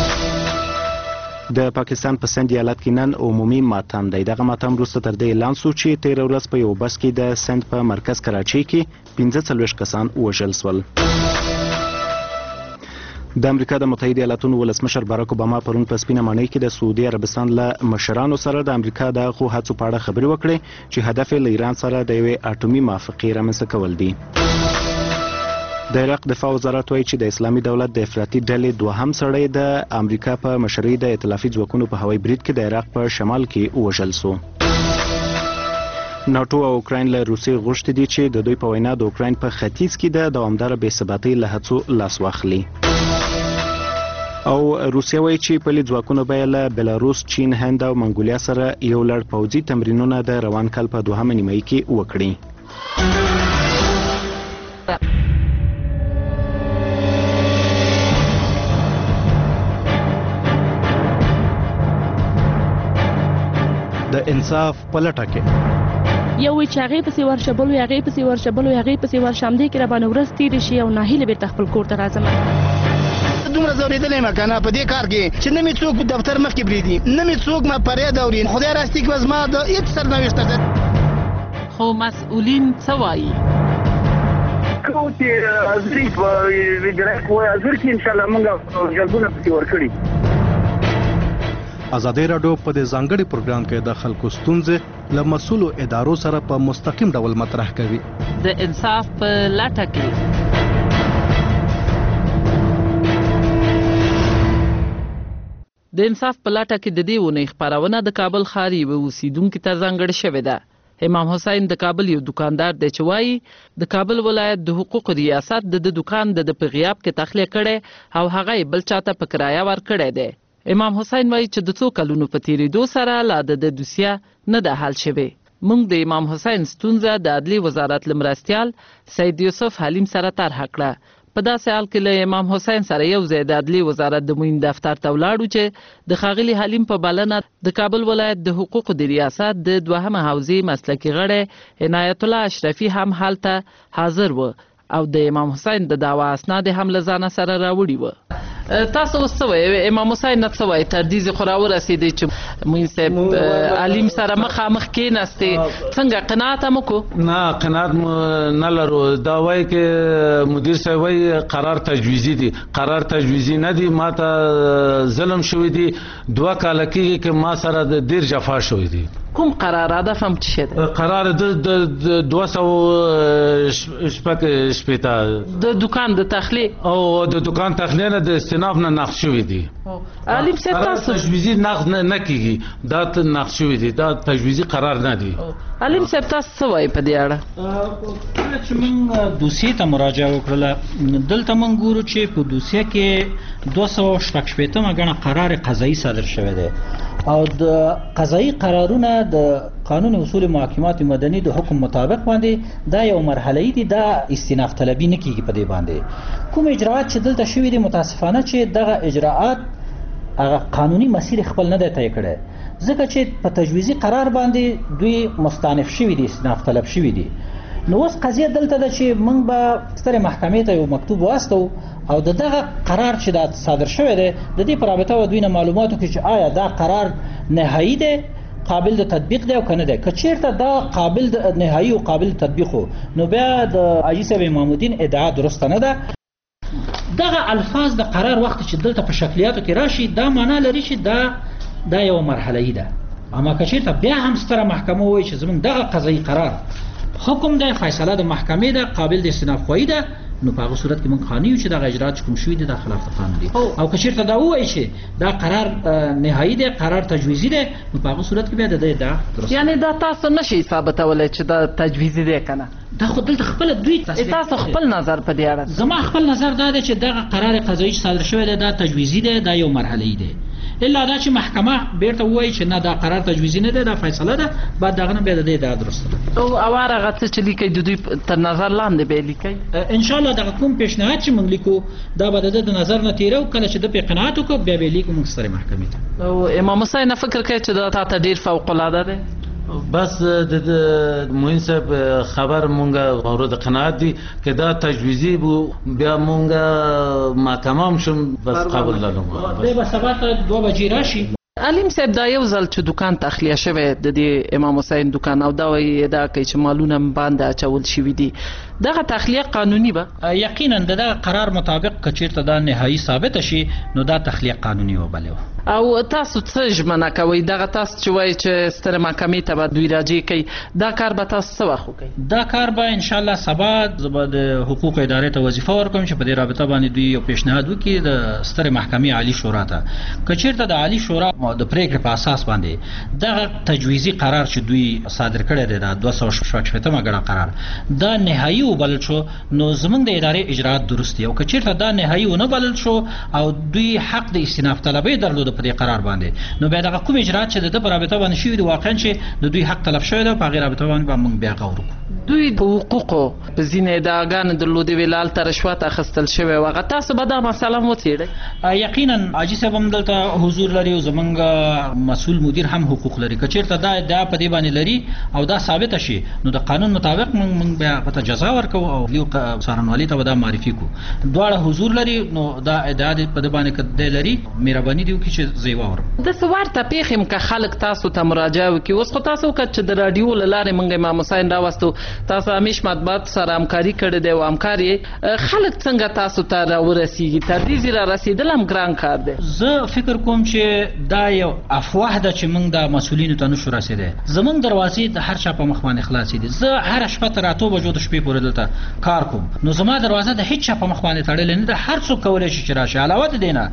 د پاکستان په سند ایالت کې نن عمومي ماتم دی. دغه ماتم وروسته تر دې اعلان شو چې 13 ورځ په یو بس کې د سند په مرکز کراچۍ کې 45 کسان وژل شول. د امریکا د متحده ایالاتونو ولسمشر باراک اوباما پرون په سپینه ماڼۍ کې د سعودي عربستان له مشرانو سره د امریکا د هڅو په اړه خبرې وکړې چې هدف یې له ایران سره د یوې اټومي موافقې رامنځته کول دي. د عراق دفاع وزارت وایي چې د اسلامي دولت د افراطي ډلې دوهم سړی د امریکا په مشرۍ د ائتلافي ځواکونو په هوایي برید کې د عراق په شمال کې وژل شو. ناټو او اوکراین له روسیې غوښتي دي چې د دوی په وینا د اوکراین په ختیځ کې د دوامداره بېثباتۍ له هڅو لاس واخلي. او روسیه وایي چې پلي ځواکونه به له بلاروس، چین، هند او منګولیا سره یو لړ پوځي تمرینونه د روان کال په 2مه نیمایي کې وکړي. د انصاف په لټه کې یو چې هغه پسې ورشبل وي هغه پسې ورشبل وي هغه پسې ورشم دي کې را باندې ورځ تیر شي او ناهیله بیرته خپل کور ته راځم. دومره زوریدلې ما کنه په دې کار کې چې نه می څوک په دفتر مخ کې بریدي نه می څوک ما پرې دورین خدای راستي کې ما د هیڅ سرنوشت خو مسؤلین څه وایي کو چې ازري په ویډرک وای ازر کې ان شاء الله موږ جلبونه پکې ورکړي. ازادي رادیو په دې ځانګړي پروګرام کې د خلکو ستونزې له مسؤلو ادارو سره په مستقیم ډول مطرح کوي. د انصاف په لټه کې د انصاف په لټه کې د دې ونې خبرونه د کابل ښار یو اوسیدونکو ته ځانګړې شوې ده. امام حسین د کابل یو دکاندار دی چې وایي د کابل ولایت د حقوقو ریاست د دکان د په غیاب کې تخلیه کړي او هغه بل چاته په کرایه ورکړی دی. امام حسین وایي چې د څو کلونو په تیریدو سره لا د دوسیه نه د حل شوی. موږ د امام حسین ستونزه د عدلي وزارت لمرستیال سید یوسف حلیم سره طرح کړه. په داسې حال کې له امام حسین سره یو ځای د عدلي وزارت د موین دفتر ته ولاړو چې د ښاغلي حلیم په بلنه د کابل ولایت د حقوقو د ریاست د 2مه حوزې مسلکي غړی عنایت الله اشرفي هم هلته حاضر و او د امام حسین د دعوا اسناد هم له ځانه سره راوړي و. تاسو څه وایي امام حسین نه څه وایي تر دې خو راورسېدی چې موین صاحب علیم سره مخامخ کېناستې څنګه قناعت هم وکړو؟ نه قناعت نه لرو. دا وایي کې مدیر صاحب وایي قرار تجویزي دي. قرار تجویزي نه دي. ما ته ظلم شوی دي. 2 کاله کېږي چې ما سره د ډېر جفا شوی دي. کوم قرار هدف هم څه دی؟ قرار د 200 د دکان د تخلیه او د دکان تخلیه نه د استناف نه نقش شوی دي. علیم صاحب تاسو تجویزي نقش نه کیږي. دا نقش شوی دي. دا تجویزي قرار نه دي. علیم صاحب تاسو څه وایي په دې اړه؟ چې موږ دوسیې ته مراجعه وکړله دلته موږ ګورو چې په دوسیه کې 288 ګڼه قرار قضایي صادر شوی دی او د قضایي قرارونه د قانون اصول محاکمات مدني د حکم مطابق باندې دا یو مرحله دی، دا استئناف طلبي نه کیږي په دې باندې. کوم اجراءات چې دلته شوي دي متاسفانه چې دغه اجراءات هغه قانوني مسیر خپل نه دی طی کړی، ځکه چې په تجویزي قرار باندې دوی مستأنف شوي دي، استئناف طلب شوي دي. نو اوس قضیه دلته ده چې موږ به سترې محکمې ته یو مکتوب واستو او دغه قرار چې دا صادر شوی دی د دې په رابطه و دوی نه معلومات وکړي چې آیا دا قرار نهایي دی، قابل د تطبیق دی او که نه دی. که چېرته دا قابل د نهایي او قابل د تطبیق و نو بیا د حاجي صاحب امام الدین ادعا درسته نه ده. دغه الفاظ د قرار وخت چې دلته په شکلیاتو کې راشي دا معنا لري چې دا یو مرحله‌ای ده. اما که چېرته بیا هم ستره محکمه وایي چې زموږ دغه قضایي قرار حکم ده، فیصله د محکمې ده، قابل د استئناف خوایي ده، نو په هغه صورت کې موږ قانوني یو چې دغه اجراات کوم شوي دي دا خلاف قانون دي. او که چېرته دا ووایي چې دا قرار نهایي دی، قرار تجویزي دی، نو په هغه صورت کې بیا د دې دا درست. یعنی دا تاسو نشئ ثابتولی چې دا تجویزي دی که نه؟ دا خو دلته خپله دوی تاسو خپل نظر په دې اړه؟ زما خپل نظر دا دی چې دغه قرار قضایي چې صادر شوی دی دا تجویزي دی، دا یو مرحله‌ای دی. الا دا چې محکمه بیرته وایي چې نه دا قرار تجویزي نه دی، دا فیصله ده، بعد دغه نه بیا د دې دا درسته ده. او هغه څه چې لیکئ د دوی تر نظر لاندې به یې لیکئ؟ انشاءالله دغه کوم پیشنهاد چې موږ لیکو دا به د ده د نظر نه تېرو، کله چې ده پرې قناعت وکړو بیا به یې لیکو موږ سترې محکمې ته. او امام حسین فکر کوي چې دا تا ته ډېر فوق‌العاده دی؟ بس د معین صاحب خبر مونږه مورد قناعت دي که دا تجویزي بو بیا مونږه محکمه هم شم بس قبول لرم. دی به سبا ته 2 بجې راشي. علیم صاحب دا یو ځل چې دکان تخلیه شوی د دې امام حسین دکان او دا وایي دا کوي چې مالونه باندې اچول شوي دي، دغه تخلیه قانوني به؟ یقینا د دغه قرار مطابق که چېرته دا نهایي ثابته شي نو دا تخلیه قانوني وبلې. او تاسو څه ژمنه کوئ دغه تاسو چې وایي چې ستره محکمې ته به دوی راجع کوي، دا کار به تاسو څه وخت وکړئ؟ دا کار به انشاءالله سبا زه به د حقوق ادارې ته وظیفه ورکوم چې په دې رابطه باندې دوی یو پیشنهاد وکړي د سترې محکمې عالی شورا ته. که چېرته د عالی شورا د پرېکړې په اساس باندې دغه تجویزي قرار چې دوی صادر کړی دی دا 266مه ګڼه قرار دا نهایي وبلل شو نو زموږ د ادارې اجراات درست دي. او که چېرته دا نهایي ونه بلل شو او دوی حق د استئناف طلبۍ درلوده په دې قرار باندې نو بیا دغه کوم اجراات چې د ده په رابطه باندې شوي دي واقعا چې د دوی حق طلب شوی ده په هغې رابطه باندې به موږ بیا غور وکړو. دوی د حقوقو په ځینې ادعاګانې درلودې ویل هلته رشوت اخیستل شوی و، هغه تاسو به دا مسله هم وڅېړئ؟ یقینا حاجي صاحب هم دلته حضور لري او زموږ مسؤل مدیر هم حقوق لري. که چېرته دا ادعا په دې باندې لري او دا ثابته شي نو د قانون مطابق موږ بیا ورته جزا ورکوو او یو څارنوالۍ ته به دا معرفي کړو. دواړه حضور لري نو دا ادعا په دې باندې که دی لري مهرباني دې وکړي چې زه یې واورم. داسې ورته پېښې هم که خلک تاسو ته مراجعه وکړي، اوس خو تاسو وکړه چې د راډیو له لارې موږ امام حسین راوستو، تاسو همیش مطبوعات سره همکاري کړې دی او همکار یې، خلک څنګه تاسو ته راورسېږي؟ تر دې ځای رارسېدل هم ګران کار دی. زه فکر کوم چې دا یو افواه ده چې موږ د مسؤلینو ته نشو رسېدی. زموږ دروازې د هر چا په مخ باندې خلاصې دي. زه هره شپه تر 8 بجو د شپې پورې دلته کار کوم نو زما دروازه د هیڅ چا په مخ باندې تړلې نه ده، هر څوک کولی شي چې راشي. علاوه د دې نه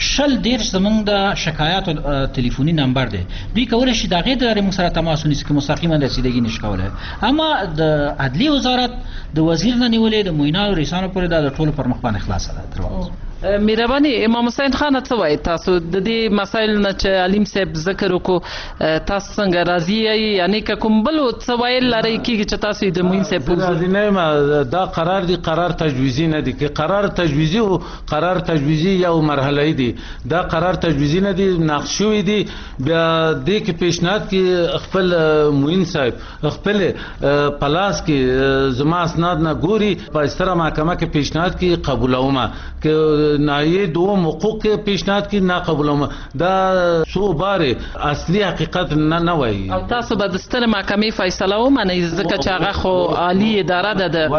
20 زموږ د شکایاتو تلیفوني نمبر دی، دوی کولی شي د هغې د لارې موږ سره تماس ونیسي که مستقیما رسیدګي نشي کولی. اما د عدلیې وزارت د وزیر نه نیولې د معینانو رئیسانو پورې دا د ټولو پر مخ باندې خلاصه ده دروازه. مهرباني امام حسین خان څه وایي تاسو د دې مسایل نه چې علیم صاحب ذکر وکړو تاسو څنګه راضي یې؟ یعنې که کوم بل څه ویل لرئ کېږي چې تاسو یې د معین صاحب راضي نه یم. دا قرار دی، قرار تجویزي نه دی. که قرار تجویزي و قرار تجویزي یو مرحله‌ای دی، دا قرار تجویزي نه دی، نقش شوی دی. بیا دې کې پیشنهاد کې خپل معین صاحب خپل پلاس کې زما اسناد نه ګوري په ستره محکمه کې پیشنهاد کې قبولومه که نایې دوم حقوق کې پیشنهاد کې نه قبولومه. دا څو بار اصلي حقیقت نه وایي. او تاسو به د سترې محکمې فیصله ومنئ ځکه چې هغه خو عالي اداره ده.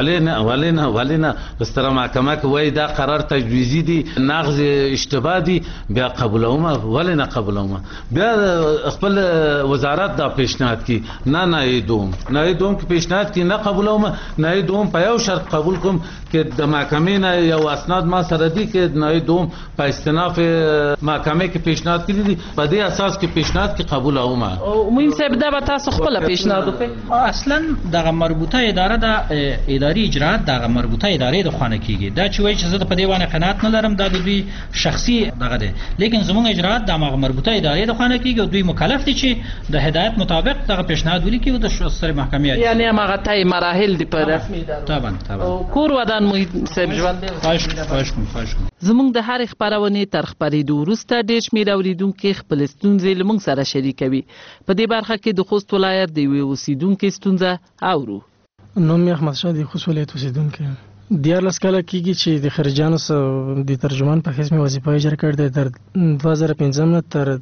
ولې نه ستره محکمه کې وایي دا قرار تجویزي دی، نقض اشتباه دی، بیا قبولومه. ولې نه قبولومه؟ بیا خپل وزارت دا پیشنهاد کې نه دوم کې پیشنهاد کې نه قبولومه. نه دوم په یو شرط قبول کوم چې د محکمې نه یو اسناد ما سره سرحدي کې نهایی دوم په استناف محکمه کې پیشنهاد کړی دي، په دې اساس کې پیشنهاد کې قبول اومه. او مهم صاحب دا به تاسو خپل پیشنهاد وکړئ. اصلا دغه مربوطه اداره د اداري اجرات دغه مربوطه ادارې د خوانه کیږي. دا چې وایي چې زه په دې باندې قناعت نه لرم دا د دوی شخصي دغه دی، لیکن زموږ اجرات د مربوطه ادارې د خوانه کیږي او دوی مکلف دي چې د هدایت مطابق دغه پیشنهاد ولیکي او د سترې محکمې یعنی هغه ته مراحل دي په رسمي ادارو. طبعا او کور ودان محیط صاحب ژوند خواهش کوم. زموږ د هر خبرونې تر خبرېدو وروسته ډېر شمېر اورېدونکي خپل ستونزې له موږ سره شریکوي. په دې برخه کې د خوست ولایت د یوې اوسېدونکې ستونزه اورو. نوم یې احمد شاه د خوست ولایت اوسېدونکی یم. 14 کاله کېږي چې د خارجیانو سره د ترجمان په حیث مې وظیفه اجرا کړې ده تر 2015 نه تر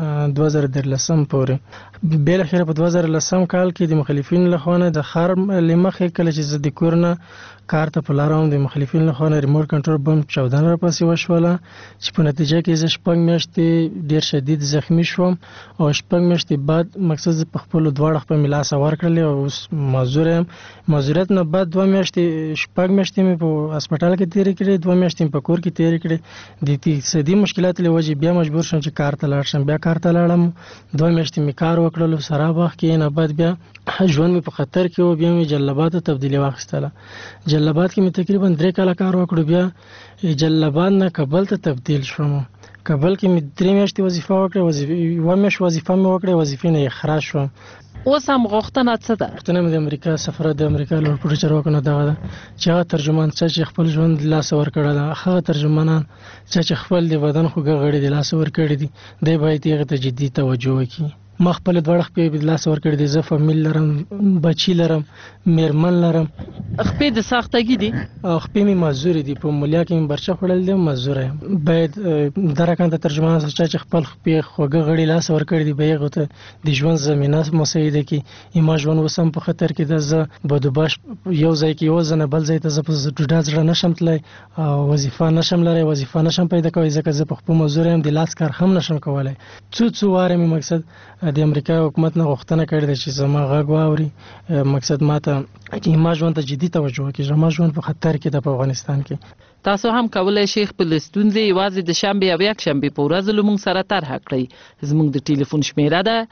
2013 پورې. بالاخره په 2013 کال کې د مخالفینو لخوا نه د ښار له مخې کله چې زه د کور نه کار ته په لاره وم د مخالفینو لخوا نه ریموټ کنټرول بم چاودنه راپسې وشوله چې په نتیجه کې زه 6 میاشتې ډېر شدید زخمی شوم او 6 میاشتې بعد مقصد زه په خپلو دواړه خپل مې لاس ورکړلې او اوس معذور یم. معذوریت نه بعد 2 میاشتې 6 میاشتې مې په هسپتال کې تېرې کړې، 2 میاشتې مې په کور کې تېرې کړې. د اقتصادي مشکلاتو له وجې بیا مجبور شوم چې کار ته لاړ شم. بیا کار ته لاړم، 2 میاشتې مې کار وکړلو سراباغ کې، نه بعد بیا ژوند مې په خطر کې و. بیا مې جلاباد ته تبدیلي واخیستله. جلاباد کې مې تقریبا 3 کاله کار وکړو. بیا جلاباد نه کابل ته تبدیل شوم. کابل کې مې 3 میاشتې وظیفه وکړه، 1 میاشت وظیفه مې وکړه، وظیفې نه اخراج شوم. اوس هم غوښتنه څه ده؟ غوښتنه مې د امریکا سفارت د امریکا لوړپوړو چارواکو نه دغه ده چې هغه ترجمان چې خپل ژوند د لاسه ورکړی ده، هغه ترجمانان چې خپل د بدن خوږه غړي د لاسه ورکړي دي، دی باید هغې ته جدي توجه وکړي. ما خپل دواړه خپې د لاسه ورکړي دي. زه فامیل لرم، بچي لرم، میرمن لرم. خپې د ساختګي دي او خپې مې معذورې دي. په مولیا کې مې برچه خوړل دي، معذوره یم. باید دا رقم ته ترجمان چې خپل خپې خوږه غړي لاسه ورکړي دي به هغې ته د ژوند زمینه مساعده کړي. ما ژوند اوس هم په خطر کې ده. زه بدوباش یو ځای کې یو ځنه بل ځای ته زه په ډوډا زړه نشم تللی او وظیفه نشم لرلی، وظیفه نشم پیدا کولی ځکه زه په خپل معذوره یم، د لاس کار هم نشم کولی. څو واره مې مقصد د امریکا حکومت نه غوښتنه کړې ده چې زما غږ واوري، مقصد ماته چې ما ژوند ته جدي توجه وکړي. زما ژوند په خطر کې ده په افغانستان کې. تاسو هم کولی شئ خپل ستونزې یوازې د شنبې او یکشنبې په ورځو له موږ سره طرحه کړئ. زموږ د ټلیفون شمیره ده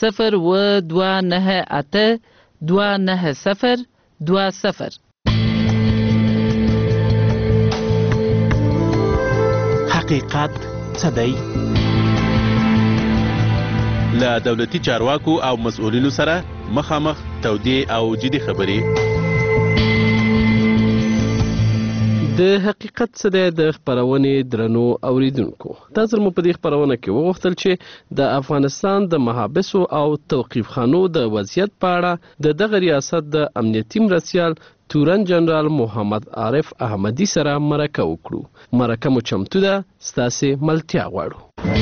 029829020. حقیقت څه دی؟ له دولتي چارواکو او مسؤلینو سره مخامخ تودې او جدي خبرې. د حقیقت څه دی د خبرونې درنو اوریدونکو. تاسو مو په دې خبرونه کې وغوښتل چې د افغانستان د محابسو او توقیف خانو د وضعیت په اړه د دغه ریاست د امنیتي مرستیال تورن جنرال محمد عارف احمدي سره مرکه وکړو. مرکه مو چمتو ده، ستاسې ملتیا غواړو.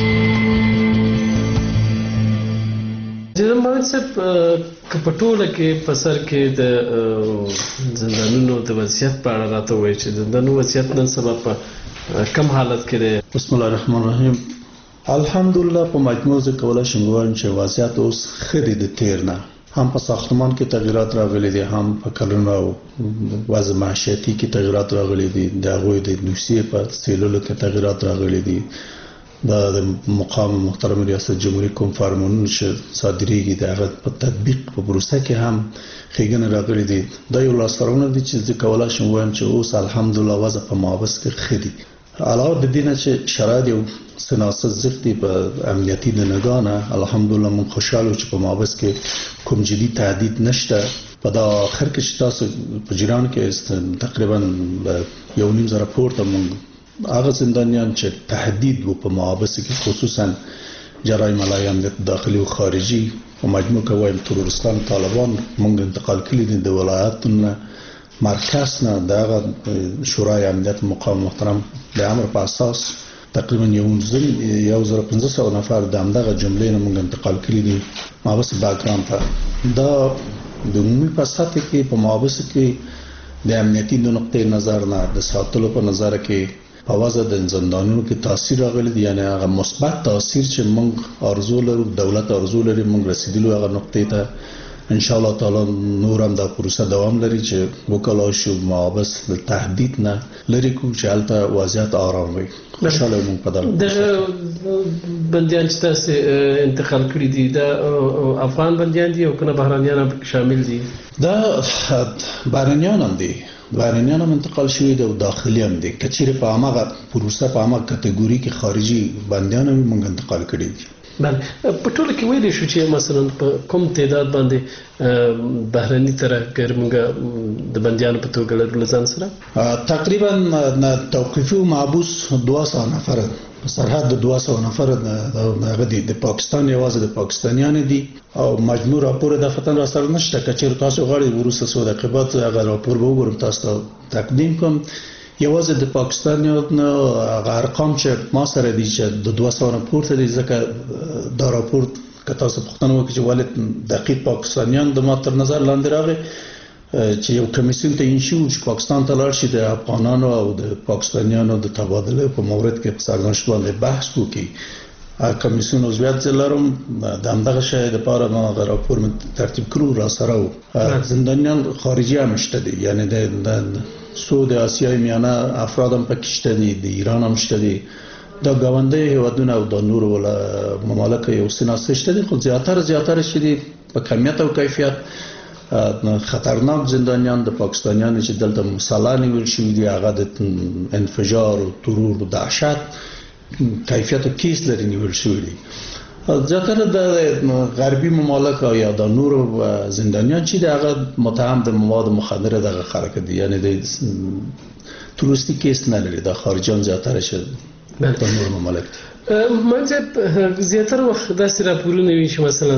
جنرال صاحب په ټوله کې په سر کې د زندانونو د وضعیت په اړه راته وایي چې زندانونو وضعیت نن سبا په کم حالت کې دی؟ بسم الله الرحمن الرحیم. الحمدلله په مجموع زه کولی شم ووایم چې وضعیت اوس ښه دی د تیر نه. هم په ساختمان کې تغییرات راغلي دي، هم په کلونو وضع معیشتي کې تغییرات راغلي دي، د هغوی د دوسیې په څیړلو کې تغییرات راغلي دي. دا د مقام محترم ریاست جمهوریت کوم فرمانونه چې صادریږي د هغه په تطبیق په پروسه کې هم ښېګڼې راغلي دي. دا یو لاسته راوړنه دي چې زه کولی شم ووایم چې اوس الحمدلله وضع په محابس کې ښه دي. علاوه د دې نه چې شرایط یو څه ناسز زیات دي په امنیتي د نګاه نه، الحمدلله موږ خوشحاله یو چې په محابس کې کوم جدي تهدید نشته. په دا آخر کې چې تاسو په جیران کې تقریبا 1.5 پورته موږ هغه زندانیان چې تهدید وو په محابس کې، خصوصا جرایم علیه امنیت داخلي او خارجي په مجموع کې وایم تروریستان طالبان موږ انتقال کړي دي د ولایتونو مرکز نه. دغه شورای امنیت مقام محترم د امر په اساس تقریبا 1500 نفر د همدغه جملې نه موږ انتقال کړي دي محابس باګرام ته. دا د عمومي په سطح کې په محابس کې د امنیتي نقطې نظر نه د ساتلو په نظر کې په وضع د زندانونو کې تاثیر راغلی دی، یعنی هغه مثبت تاثیر چې موږ ارزو لرو، دولت ارزو لري موږ رسیدلو هغه نقطې ته ان شاء الله تعالی نور هم دا پروسه دوام لري چې وکړو شو محابس د تهدید نه لري کو چې هلته وضعیت آرام وي. خوشاله یم په دغه بندیان چې تاسو انتقال کړی دي دا افغان بندیان دي او کنه بهرانيان هم شامل دي؟ دا بهرانيان هم دي، بهرانيان هم انتقال شوي دي او داخلي هم دي. کچېرې په هغه پروسه په هغه کټګوري کې خارجي بندیان هم موږ انتقال کړي دي. بله په ټوله کې ویلی شو چې مثلا په کوم تعداد باندې بهرني ترهګر موږ د بندیانو په توګه لرو له ځان سره؟ تقریبا توقیفي او محبوس 200 نفر سرحد د 200 نفر هغه دي د پاکستان، یوازې د پاکستانیان دي او مجموع راپور د فتن را سره نشته. کچېرې تاسو غواړئ وروسته څو دقیقې بعد هغه راپور به وګورم تاسو ته تقدیم کوم. یوازې د پاکستانیانو هغه ارقام چې ما سره دي چې د 200 نه پورته دي، ځکه دا راپور که تاسو پوښتنه وکړئ چې ولې دقیق پاکستانیان د ما تر نظر لاندې راغی چې یو کمیسیون ته انشو چې پاکستان ته لاړ شي د افغانانو او د پاکستانیانو د تبادله په مورد کې په سرغنښت باندې بحث وکړي. کمیسیون عضویت لرم د همدغه شی لپاره ما هغه راپور ترتیب کړو را سره و. زندانیان خارجي هم شته دي، یعنی د سود آسیای میانه افراد هم پکې شته دي، د ایران هم شته دي، دا ګاونډي هیوادونه او د نورو ولا ممالک یو سناسه شته دي. خو زیاتره چې دي په کمیت او کیفیت خطرناک زندانیان د پاکستانیان چې دلته مسلح نیول شوي دي، هغه د انفجار او ترور او دهشت کیفیت او کیس لري نیول شوي دي. زیاتره د غربي ممالک او یا د نورو زندانیان چې هغه متهم د مواد مخدره دغه خلک دي، یعنی د تروریستی کیس نه لري. د خارجيان زیاتره شه د نورو ممالک دي. منځ زیاتره وخت داسې راپورونه وي چې مثلا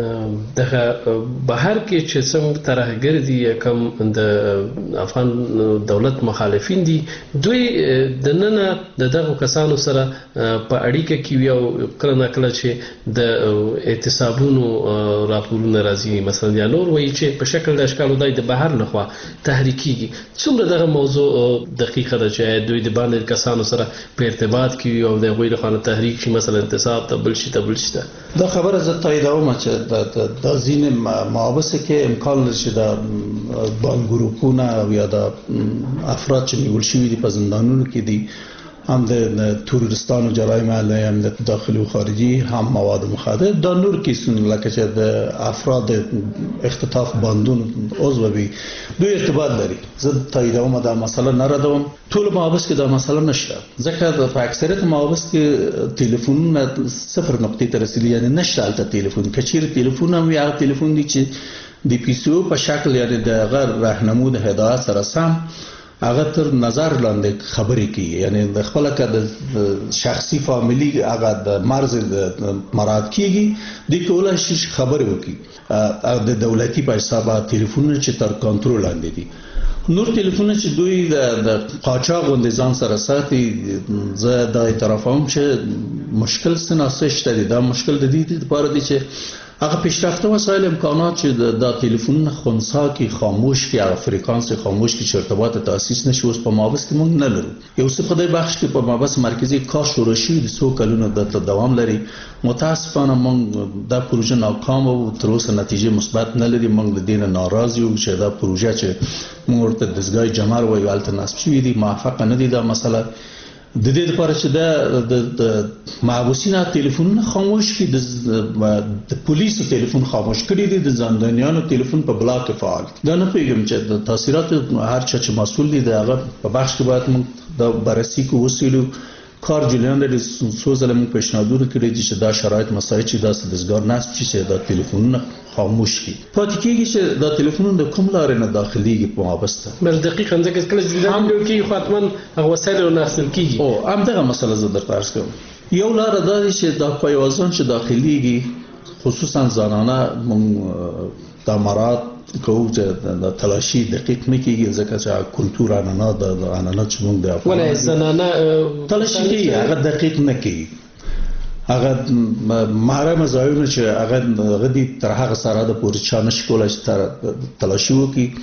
دغه بهر کې چې څومره ترهګر دي یا کوم د افغان دولت مخالفین دي، دوی د ننه دغه کسانو سره په اړیکه کې وي او کله ناکله چې د اعتصابونو راپورونه راځي مثلا یا نور وایي چې په شکل د اشکالو دای د بهر لخوا تحریکيږي. څومره دغه موضوع دقیقه ده چې دوی د باندې کسانو سره په ارتباط کې وي او د غوی له تحریک شي مثلا انتصاب ته بل شي دا خبره زه تاییدوم چې د ځین محابس کې امکان لري چې د بان ګروپونه او یا د افراد چې نیول شوي دي په زندانونو کې دي هم د تروریستانو جرایم علیه هم د داخلي او خارجي هم مواد مخدر دا نور کیسونه لکه چې د افراد اختطاف باندون عضو وي دوی ارتباط لري. زه تاییدوم دا مسله نه ردوم. ټول محابس کې دا مسله نشته ځکه په اکثریت محابس کې ټلیفونونه صفر نقطې ته رسیدلي، یعنی نشته هلته ټلیفون. کچېرې ټلیفون هم وي هغه ټلیفون دی چې د پیسو په شکل یعنی د هغه راهنمو د هدایت سره سم هغه تر نظر لاندې خبرې کوي، یعنی د خپل کې د شخصي فامیلی هغه د مرز مراد کیږي د کولای شي خبرې وکړي. د دولتي په حساب ټلیفونونه چې تر کنټرول لاندې دي، نور ټلیفونونه چې دوی د قاچاق غوندې ځان سره ساتي، زه دا اعتراف کوم چې مشکل سناسه شته. دا مشکل د دې لپاره دی چې هغه پیشرفته وسایل امکانات چې د ټلیفون خنثی کې خاموش کې هغه فریکانس خاموش کې چې ارتباط تاسیس نشي اوس په محابس کې موږ نه لرو. یو څه په دې بخش کې په محابس مرکزی کار شروع شوی د 100 کلونو د دوام لري. متاسفانه موږ دا پروژه ناکام او تر اوسه نتیجه مثبت نه لري. موږ د دین ناراضي یو چې دا پروژه چې موږ ورته دزګای جمر وایو الته نصب شوی دي موافقه نه دي. دا مسله د دې لپاره چې د محبوسینو ټلیفونونه خاموش کړي، د پولیسو ټلیفون خاموش کړي دي، د زندانیانو ټلیفون په بلاک فعال. دا نه پیږم چې د تاثیرات هر چا چې مسؤل دي د هغه په بخش کې باید موږ دا بررسي کوو. وسیلو کار جوړیان لري څو ځله موږ پیشنهادونه کړي دي چې دا شرایط مساعد چې دا دستګار نصب شي چې دا ټلیفونونه خاموش کړي. پاتې کېږي چې دا ټلیفونونه د کوم لارې نه داخليږي په محابس ته. بل دقیقاً ځکه کله چې دا جوړ کېږي خو حتماً هغه وسایل نه حاصل کېږي. او همدغه مسله زه درته عرض کوم. یو لار دا دی چې دا په یوازون چې داخليږي خصوصا زنانه موږ د مراد کوو چې د تلاشي دقیق مکیږي ځکه چې کلتور انانا د انانا چې موږ د افغان ولې زنانه تلاشي کوي هغه دقیق نه کوي. هغه محرم ځایونه چې هغه غدي تر هغه سره د پوری چانش کولای چې تلاشي وکي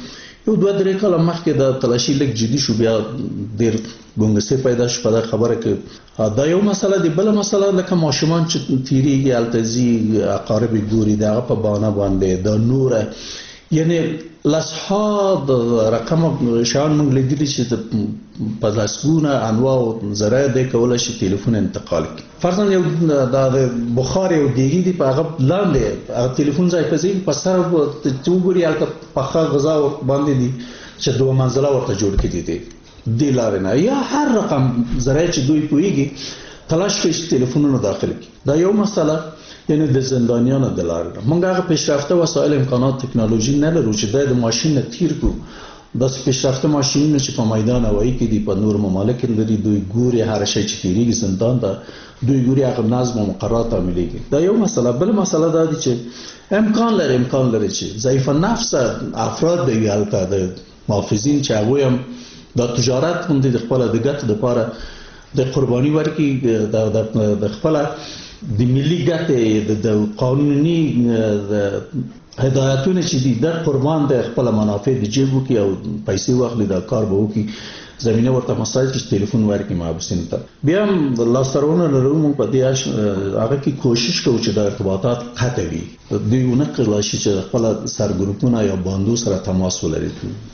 یو 2-3 کال مخکې د تلاشي لږ جدي شو، بیا ډیر ګونګسي پیدا شو په خبره کې. دا یو مسله دی. بل مسله لکه ماشومان چې تیریږي التزي اقارب ګوري دغه په بانه باندې د نور، یعنی لاسحاب رقم شان موږ لیدلی چې په لاسګونه انواع ذرایع د کولای شي ټلیفون انتقال کی. فرضاً یو د بخار یو دیګی دی په هغه لاندې ټلیفون ځای په ځای په سر ته وګوري البته په غذا باندې دی چې دوه منزله ورته جوړ کړي دي دی لارنه یا هر رقم ذرایع چې دوی پويږي تلاش کوي چې ټلیفونونه داخل کی. دا یو مسله، یعنی د زندانیانو د لارې موږ هغه پیشرفته وسایل امکانات تکنالوژي نه لرو چې د ماشين نه تیر کو. د پیشرفته ماشینونه چې په میدان هوایی کې دي په نور ممالک لري، دوی ګوري هر شي چې تیریږي زندان ته، دوی ګوري هغه نظم او مقررات عمليږي. دا یو مسله. بل مسله دا دي چې امکان لري چې ضعیف النفس افراد دی البته د محافظین چې هغه هم د تجارت باندې د خپل د ګټ لپاره د قرباني ورکړي، د خپل د ملي ګټې د قانوني هدایتونه چې دي د قربان د خپل منافع د جیب کې او پیسې واخلي د کار به وکړي، زمينه ورته مسایل چې ټلیفون ورکړي محبسین ته. بیا هم الله سرونه لرو موږ په دې هغه کې کوشش کوو چې د ارتباطات قطع وي، دوی نه شي چې خپل سرګروپونه یا باندو سره تماس ولري.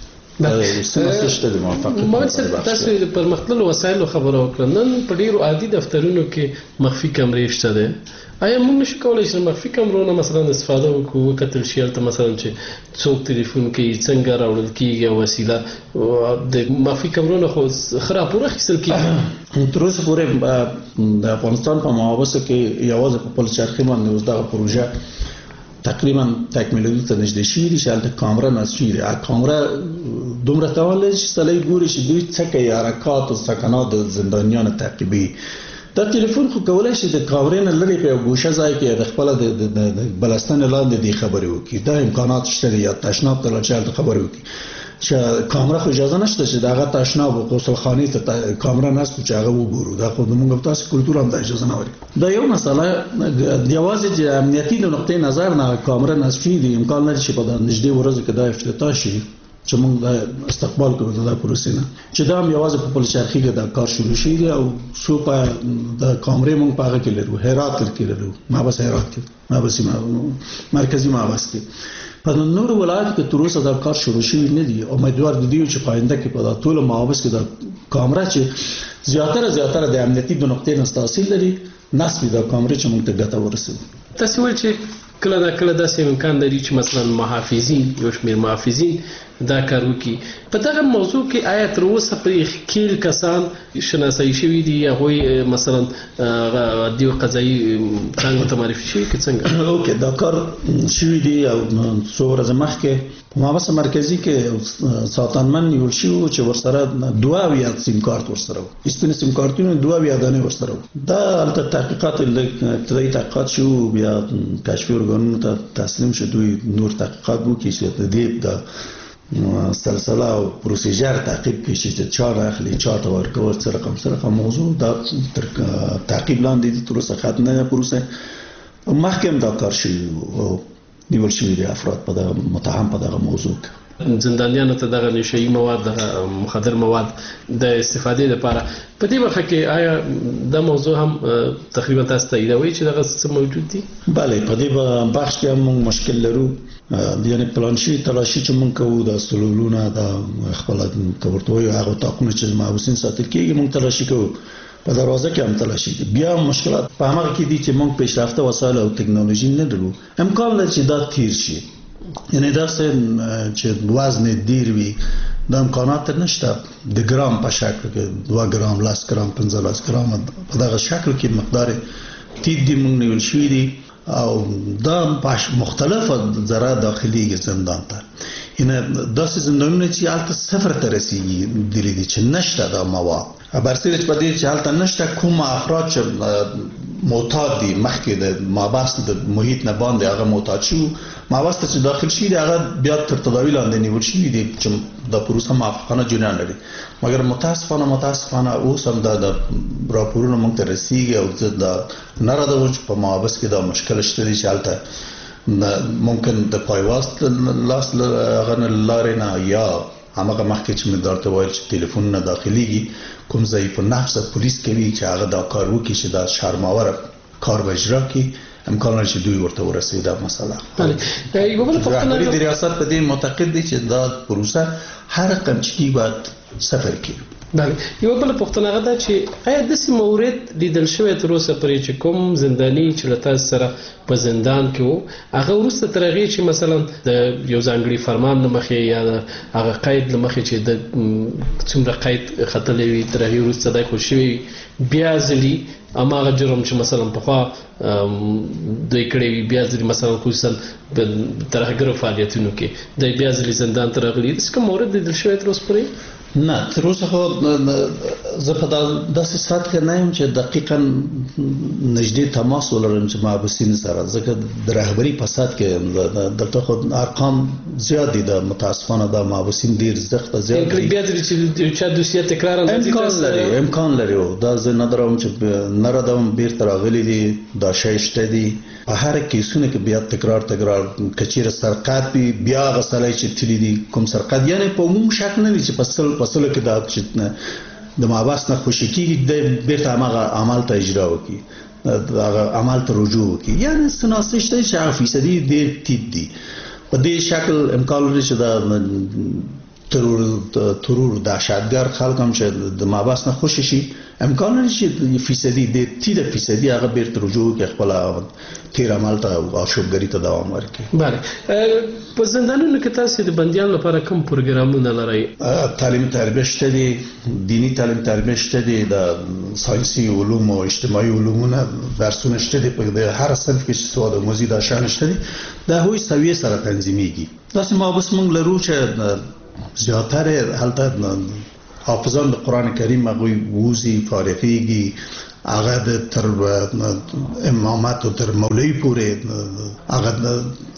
ما تاسو د پرمختللو وسایلو خبرو وکړه. نن په ډیرو عادي دفترونو کې مخفي کمرې شته ده. آیا موږ نشو کولای چې مخفي کمرونو مثلا استفاده وکړو، کتل شي ته مثلا چې څوک ټلیفون کې څنګه راوړل کیږي او وسیله د مخفي کمرونو خو خراب پوره خسل کیږي. تر اوسه پورې د افغانستان په محافظه کې یوازې په پل چرخي باندې اوس دا پروژه تقریبا تکمیلېدو ته نږدې شي دي چې هلته کامره نصب شي. کامره دومره کولای شي سړی ګوري چې دوی څه کوي، حرکات او سکنات د زندانیانو تعقیبي. دا ټلیفون خو کولای شي د کامرې نه لري په ګوشه ځای کې د خپل د بلستان لاندې دی خبرې وکړي. دا امکانات شته یا تشناب ته لاړ خبرې وکړي چې کامره خو اجازه نشته چې داغه تشناب او غسلخانه ته کامره نصب چې هغه وګورو. دا خو موږ تاسو کلتور هم ته اجازه نه ورکړي. دا یو مسله د یوازې چې امنیتي د نقطې نظر نه کامره نصب دي امکان لري چې په نږدې ورځو کې دا افتتاح شي چې موږ د استقبال کوو د پروسې نه چې دا هم یوازې په پل چرخي کې دا کار شروع شي او څو په د کامرې موږ په هغه کې لرو، هرات کې لرو، محبس هرات کې، محبس مرکزی محبس کې. په نور ولایت کې تر اوسه دا کار شروع شوی نه دی. امیدوار دي چې په آینده کې په ټول محافظ کې دا کامره چې زیاتره د امنیتي د نقطې نه تحصیل لري نصب دا کامره چې موږ ته ګټه ورسوي. تاسو ول چې کله داسې امکان لري چې مثلا محافظین یو شمېر محافظین دا کار وکړي. په دغه موضوع کې آیا تر اوسه پرې خیل کسان شناسایی شوي دي یا هغوی مثلا دیو قضایي څنګه ته معرفي شوي که څنګه؟ اوکې دا کار شوي دي او څو ورځې مخکې په محبس مرکزي کې ساتنمن نیول شوي چې ورسره 22 سیم کارت ورسره و، سپین سیم کارتونه 22 دانې ورسره و. دا هلته تحقیقات ابتدایي تحقیقات شو، بیا کشفي ارګانونو ته تسلیم شو، دوی نور تحقیقات وکړي چې د دې د سلسله او پروسیجر تعقیب کړي چې چا راخلي چا ته ورکول څه رقم موضوع دا تر تعقیب لاندې دي. تر اوسه ختم نه پروسه مخکې هم دا کار شوی او نیول شوي دي افراد په دغه متهم په دغه موضوع کې. زندانیانو ته دغه نشئی مواد مخدر مواد د استفادې لپاره په دې برخه کې آیا دا موضوع هم تقریبا تاسو ته ایدوي چې دغه څه موجود دي؟ بله په دې بخش کې هم مشکل لرو، یعنی پلانشي تلاشي چې موږ کوو د سلولونه د خپل تورتوي هغه تاکونه چې محبوسین ساتل کېږي موږ تلاشي کوو، په دروازه کې هم تلاشي. بیا مشکلات په هغه کې دي چې موږ پیشرفته وسایل او ټکنالوژي نه لرو. امکان لري چې دا تیر شي، یعنی دا چې وزن ډیر وي د امکانات نشته د ګرام په شکل کې 2 ګرام 10 ګرام 15 ګرام په دغه شکل کې مقدار تید دی موږ نیول شوی دي او دا په مختلفه ذرا داخلي زندان ته. اینه داسې زندانونه چې حالت صفر ته رسیږي دي چې نشته دا مواد برسېرچ په دې چې حالت نشته کوم افراد چې معتاد دي مخکې د محبس د محیط نه باندې هغه معتاد شو محبس ته چې داخل شي هغه بیا تر تداوی لاندې نیول شي دي چې د پروسه موافقانه جریان لري. مګر متاسفانه اوس هم د راپورونو موږ ته رسیږي او د نه راځي چې په محبس کې دا مشکل شته چې حالت ممکن د پایواست لاس غن لارې نه یا همغه مخکې چې مې درته وایي چې ټلیفون نه داخليږي کوم ځای په نفس پولیس کوي چې هغه دا کار وکړي چې دا شرماور کار به اجرا کړي امکان لري چې دوی ورته ورسېږي دا مسله. بله یو بل رهبري د ریاست په دې معتقد دي چې دا پروسه هر قمچکي باید صفر کړي. بله یو بل پوښتنه غدا چې آیا داسې مورد لیدل شوی تر اوسه پرې چې کوم زنداني چې له تاسو سره په زندان کې وو هغه وروسته تر هغې چې مثلا د یو ځانګړي فرمان له مخې یا د هغه قید له مخې چې د څومره قید ختلی وي تر هغې وروسته دی خو شوی بیا ځلي هماغه جرم چې مثلا پخوا دوی کړی وي بیا ځلي مثلا خصوصا په ترهګرو فعالیتونو کې دی بیا ځلي زندان ته راغلي داسې کوم مورد لیدل شوی تر اوسه پورې؟ نه تر اوسه خو زه په داسې سرحد کې نه یم چې دقیقا نږدې تماس ولرم چې محبسین سره ځکه د رهبري په سطح کې دلته خو ارقام زیات دي د متاسفانه د محبسین ډېر زیات دي. بیا ځلې چې چا دوسیه تکرار امکان لري دا زه نه درم چې نه ردم بیرته راغلي دي دا شی شته دي په هر کیسونه کې بیا تکرار کچیر سرقت بیا هغه سړی چې تللی دي کوم سرقت یعنی په عموم شک نه وي چې پسله کې دا چې د محبس نه خوشي کېږي د بیرته هماغه عمل ته اجرا وکړي هغه عمل ته رجوع وکړي یعنی سناسه شته چې هغه فیصدي ډېر ټیټ دي په دې شکل امکان لري چې دا ترور دهشتګر خلک هم چې د محبس نه خوشي شي امکان لري چې فیصدي ډېر ټیټه فیصدي هغه بیرته رجوع وکړي خپل تیر عمل ته او اشوبګري ته دوام ورکړي. بله په زندانونو کې تاسو د بندیانو لپاره کوم پروګرامونه لرئ؟ تعلیم تربیه شته دي دینی تعلیم تربیه شته دي د ساینسي علوم او اجتماعي علومونه درسونه شته دي په هر صنف کې چې سواد او مزید شامل شته دي د هوی سویه سره تنظیمېږي. تاسو ما بس مونږ لرو چې زیاتره هلته حافظان د قران کریم هغوی ووزي فارغېږي هغه تر امامت او تر مولوي پورې هغه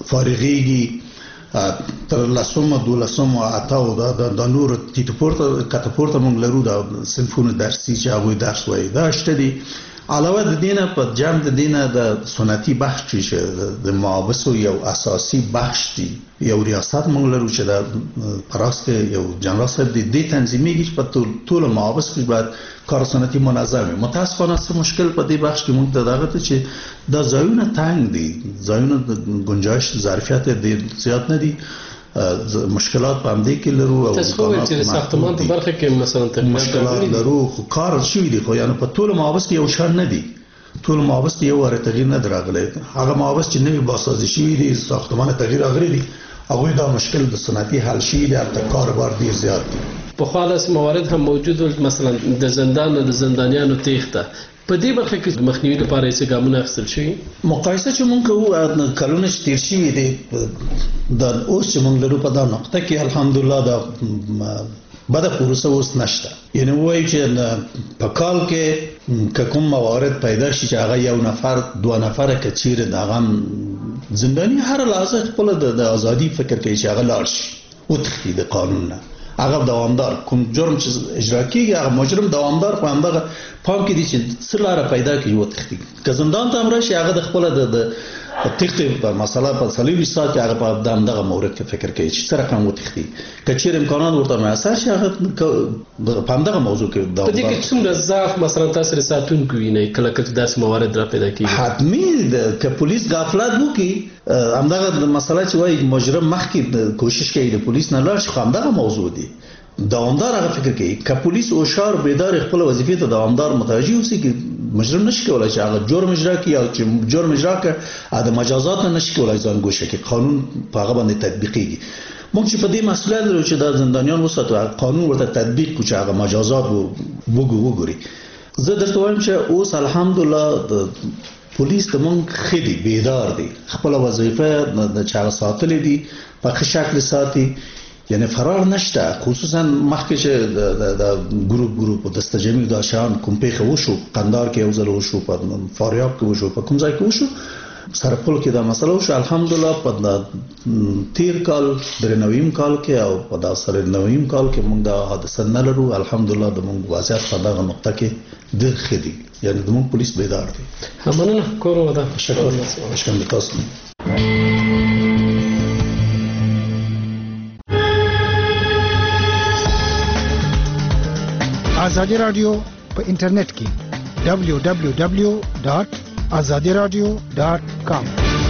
فارغېږي تر لسمه دولسمه اتاو د نور تیټپورته کټپورته مونږ لرو د صنفونو درسي چې هغوی درس وایي دا شته دي. علاوه د دینه په جمع د دینه د سنتي بخش چې د محابسو یو اساسي بخش دی یو ریاست مونږ لرو چې د پراس کې یو جنرال صاحب دی د تنظیمېږي چې په ټول محابس کې باید کار سنتي منظم وي. متاسفانه څه مشکل په دې بخش کې مونږ ته دغه ته چې د ځایونه تنګ دي ځایونه د گنجائش ظرفیت ډېر زیات نه دي مشکلات په همدې کې لرو او تاسو خو چې ساختمان په برخه کې مثلا مشکلات لرو خو کار شوی دی خو یعنی په ټول محابس کې یو شان نه دي ټول محابس کې یو واره تغییر نه دراغلی هغه محابس چې نوی باسازي شوي دي ساختمان تغییر راغلی دي هغوی دا مشکل د سنتي حل شوي دي هلته کاروبار ډېر زیات دي. پخوا داسې موارد هم موجود ول مثلا د زندان د زندانیانو تیښته په دې برخه کې مخنیوي لپاره یې څه ګامونه اخیستل شوي؟ مقایسه چې مونږ کوو کلونه چې تېر شوي دي د اوس چې مونږ لرو په دا نقطه کې الحمدلله دا بده پروسه اوس نشته یعنی وایي چې په کال کې که کوم موارد پیدا شي چې هغه یو نفر دوه نفره که چیرې د هغه زنداني هر لحظه خپله د ازادي فکر کوي چې هغه لاړ شي وتښتي د قانون نه هغه دوامدار کوم جرم چې اجرا کیږي هغه مجرم دوامدار په همدغه پام کې دي چې څه لاره پیدا کړي وتښتي که زندان ته هم راشي هغه د خپله د تښتې په مسله په 24 ساعت کې هغه په همدغه مورد کې فکر کوي چې څه رقم وتښتي که چېرې امکانات ورته میسر شي هغه په همدغه موضوع کې په دې کې څومره ضعف مثلا تاسو د ساتونکو وینئ کله کله داسې موارد را پیدا کېږي؟ حتمي که پولیس غفلت وکړي همدغه مسله چې وایي مجرم مخکې کوشش کوي د پولیس نه لاړ شي خو همدغه موضوع دی دوامدار هغه فکر کوي که پولیس هوښیار بیدار خپل وظیفې ته دوامدار متوجه اوسي چې مجرم نشي کولای چې هغه جرم اجرا کړي او چې جرم اجرا کړي د مجازات نه نشي کولای ځان ګوښه کړي قانون په هغه باندې تطبیقېږي. موږ چې په دې مسله لرو چې د زندانیان وساتو قانون ورته تطبیق کړو چې هغه مجازات وګوري. زه درته وایم چې اوس الحمدلله پولیس د موږ ښه دي بیدار دي خپله وظیفه د چا ساتلې دي په ښه شکل ساتي یعنی فرار نشته خصوصا مخکې چې د ګروپ دستجمعي دا شیان کوم پیښه وشو قندار کې یو ځل وشو په فاریاب کې وشو په کوم ځای کې وشو سرپل کې دا مسله وشو الحمدلله په تیر کال درنویم کال کې او په دا سره نویم کال کې موږ دا حادثه نه لرو الحمدلله د موږ وضعیت په دغه نقطه کې ډېر ښه دي یعنی د موږ پولیس بیدار دي. مننه کور ودا شکر تاسو ازادي رادیو په انټرنیټ کې www.azadiradio.com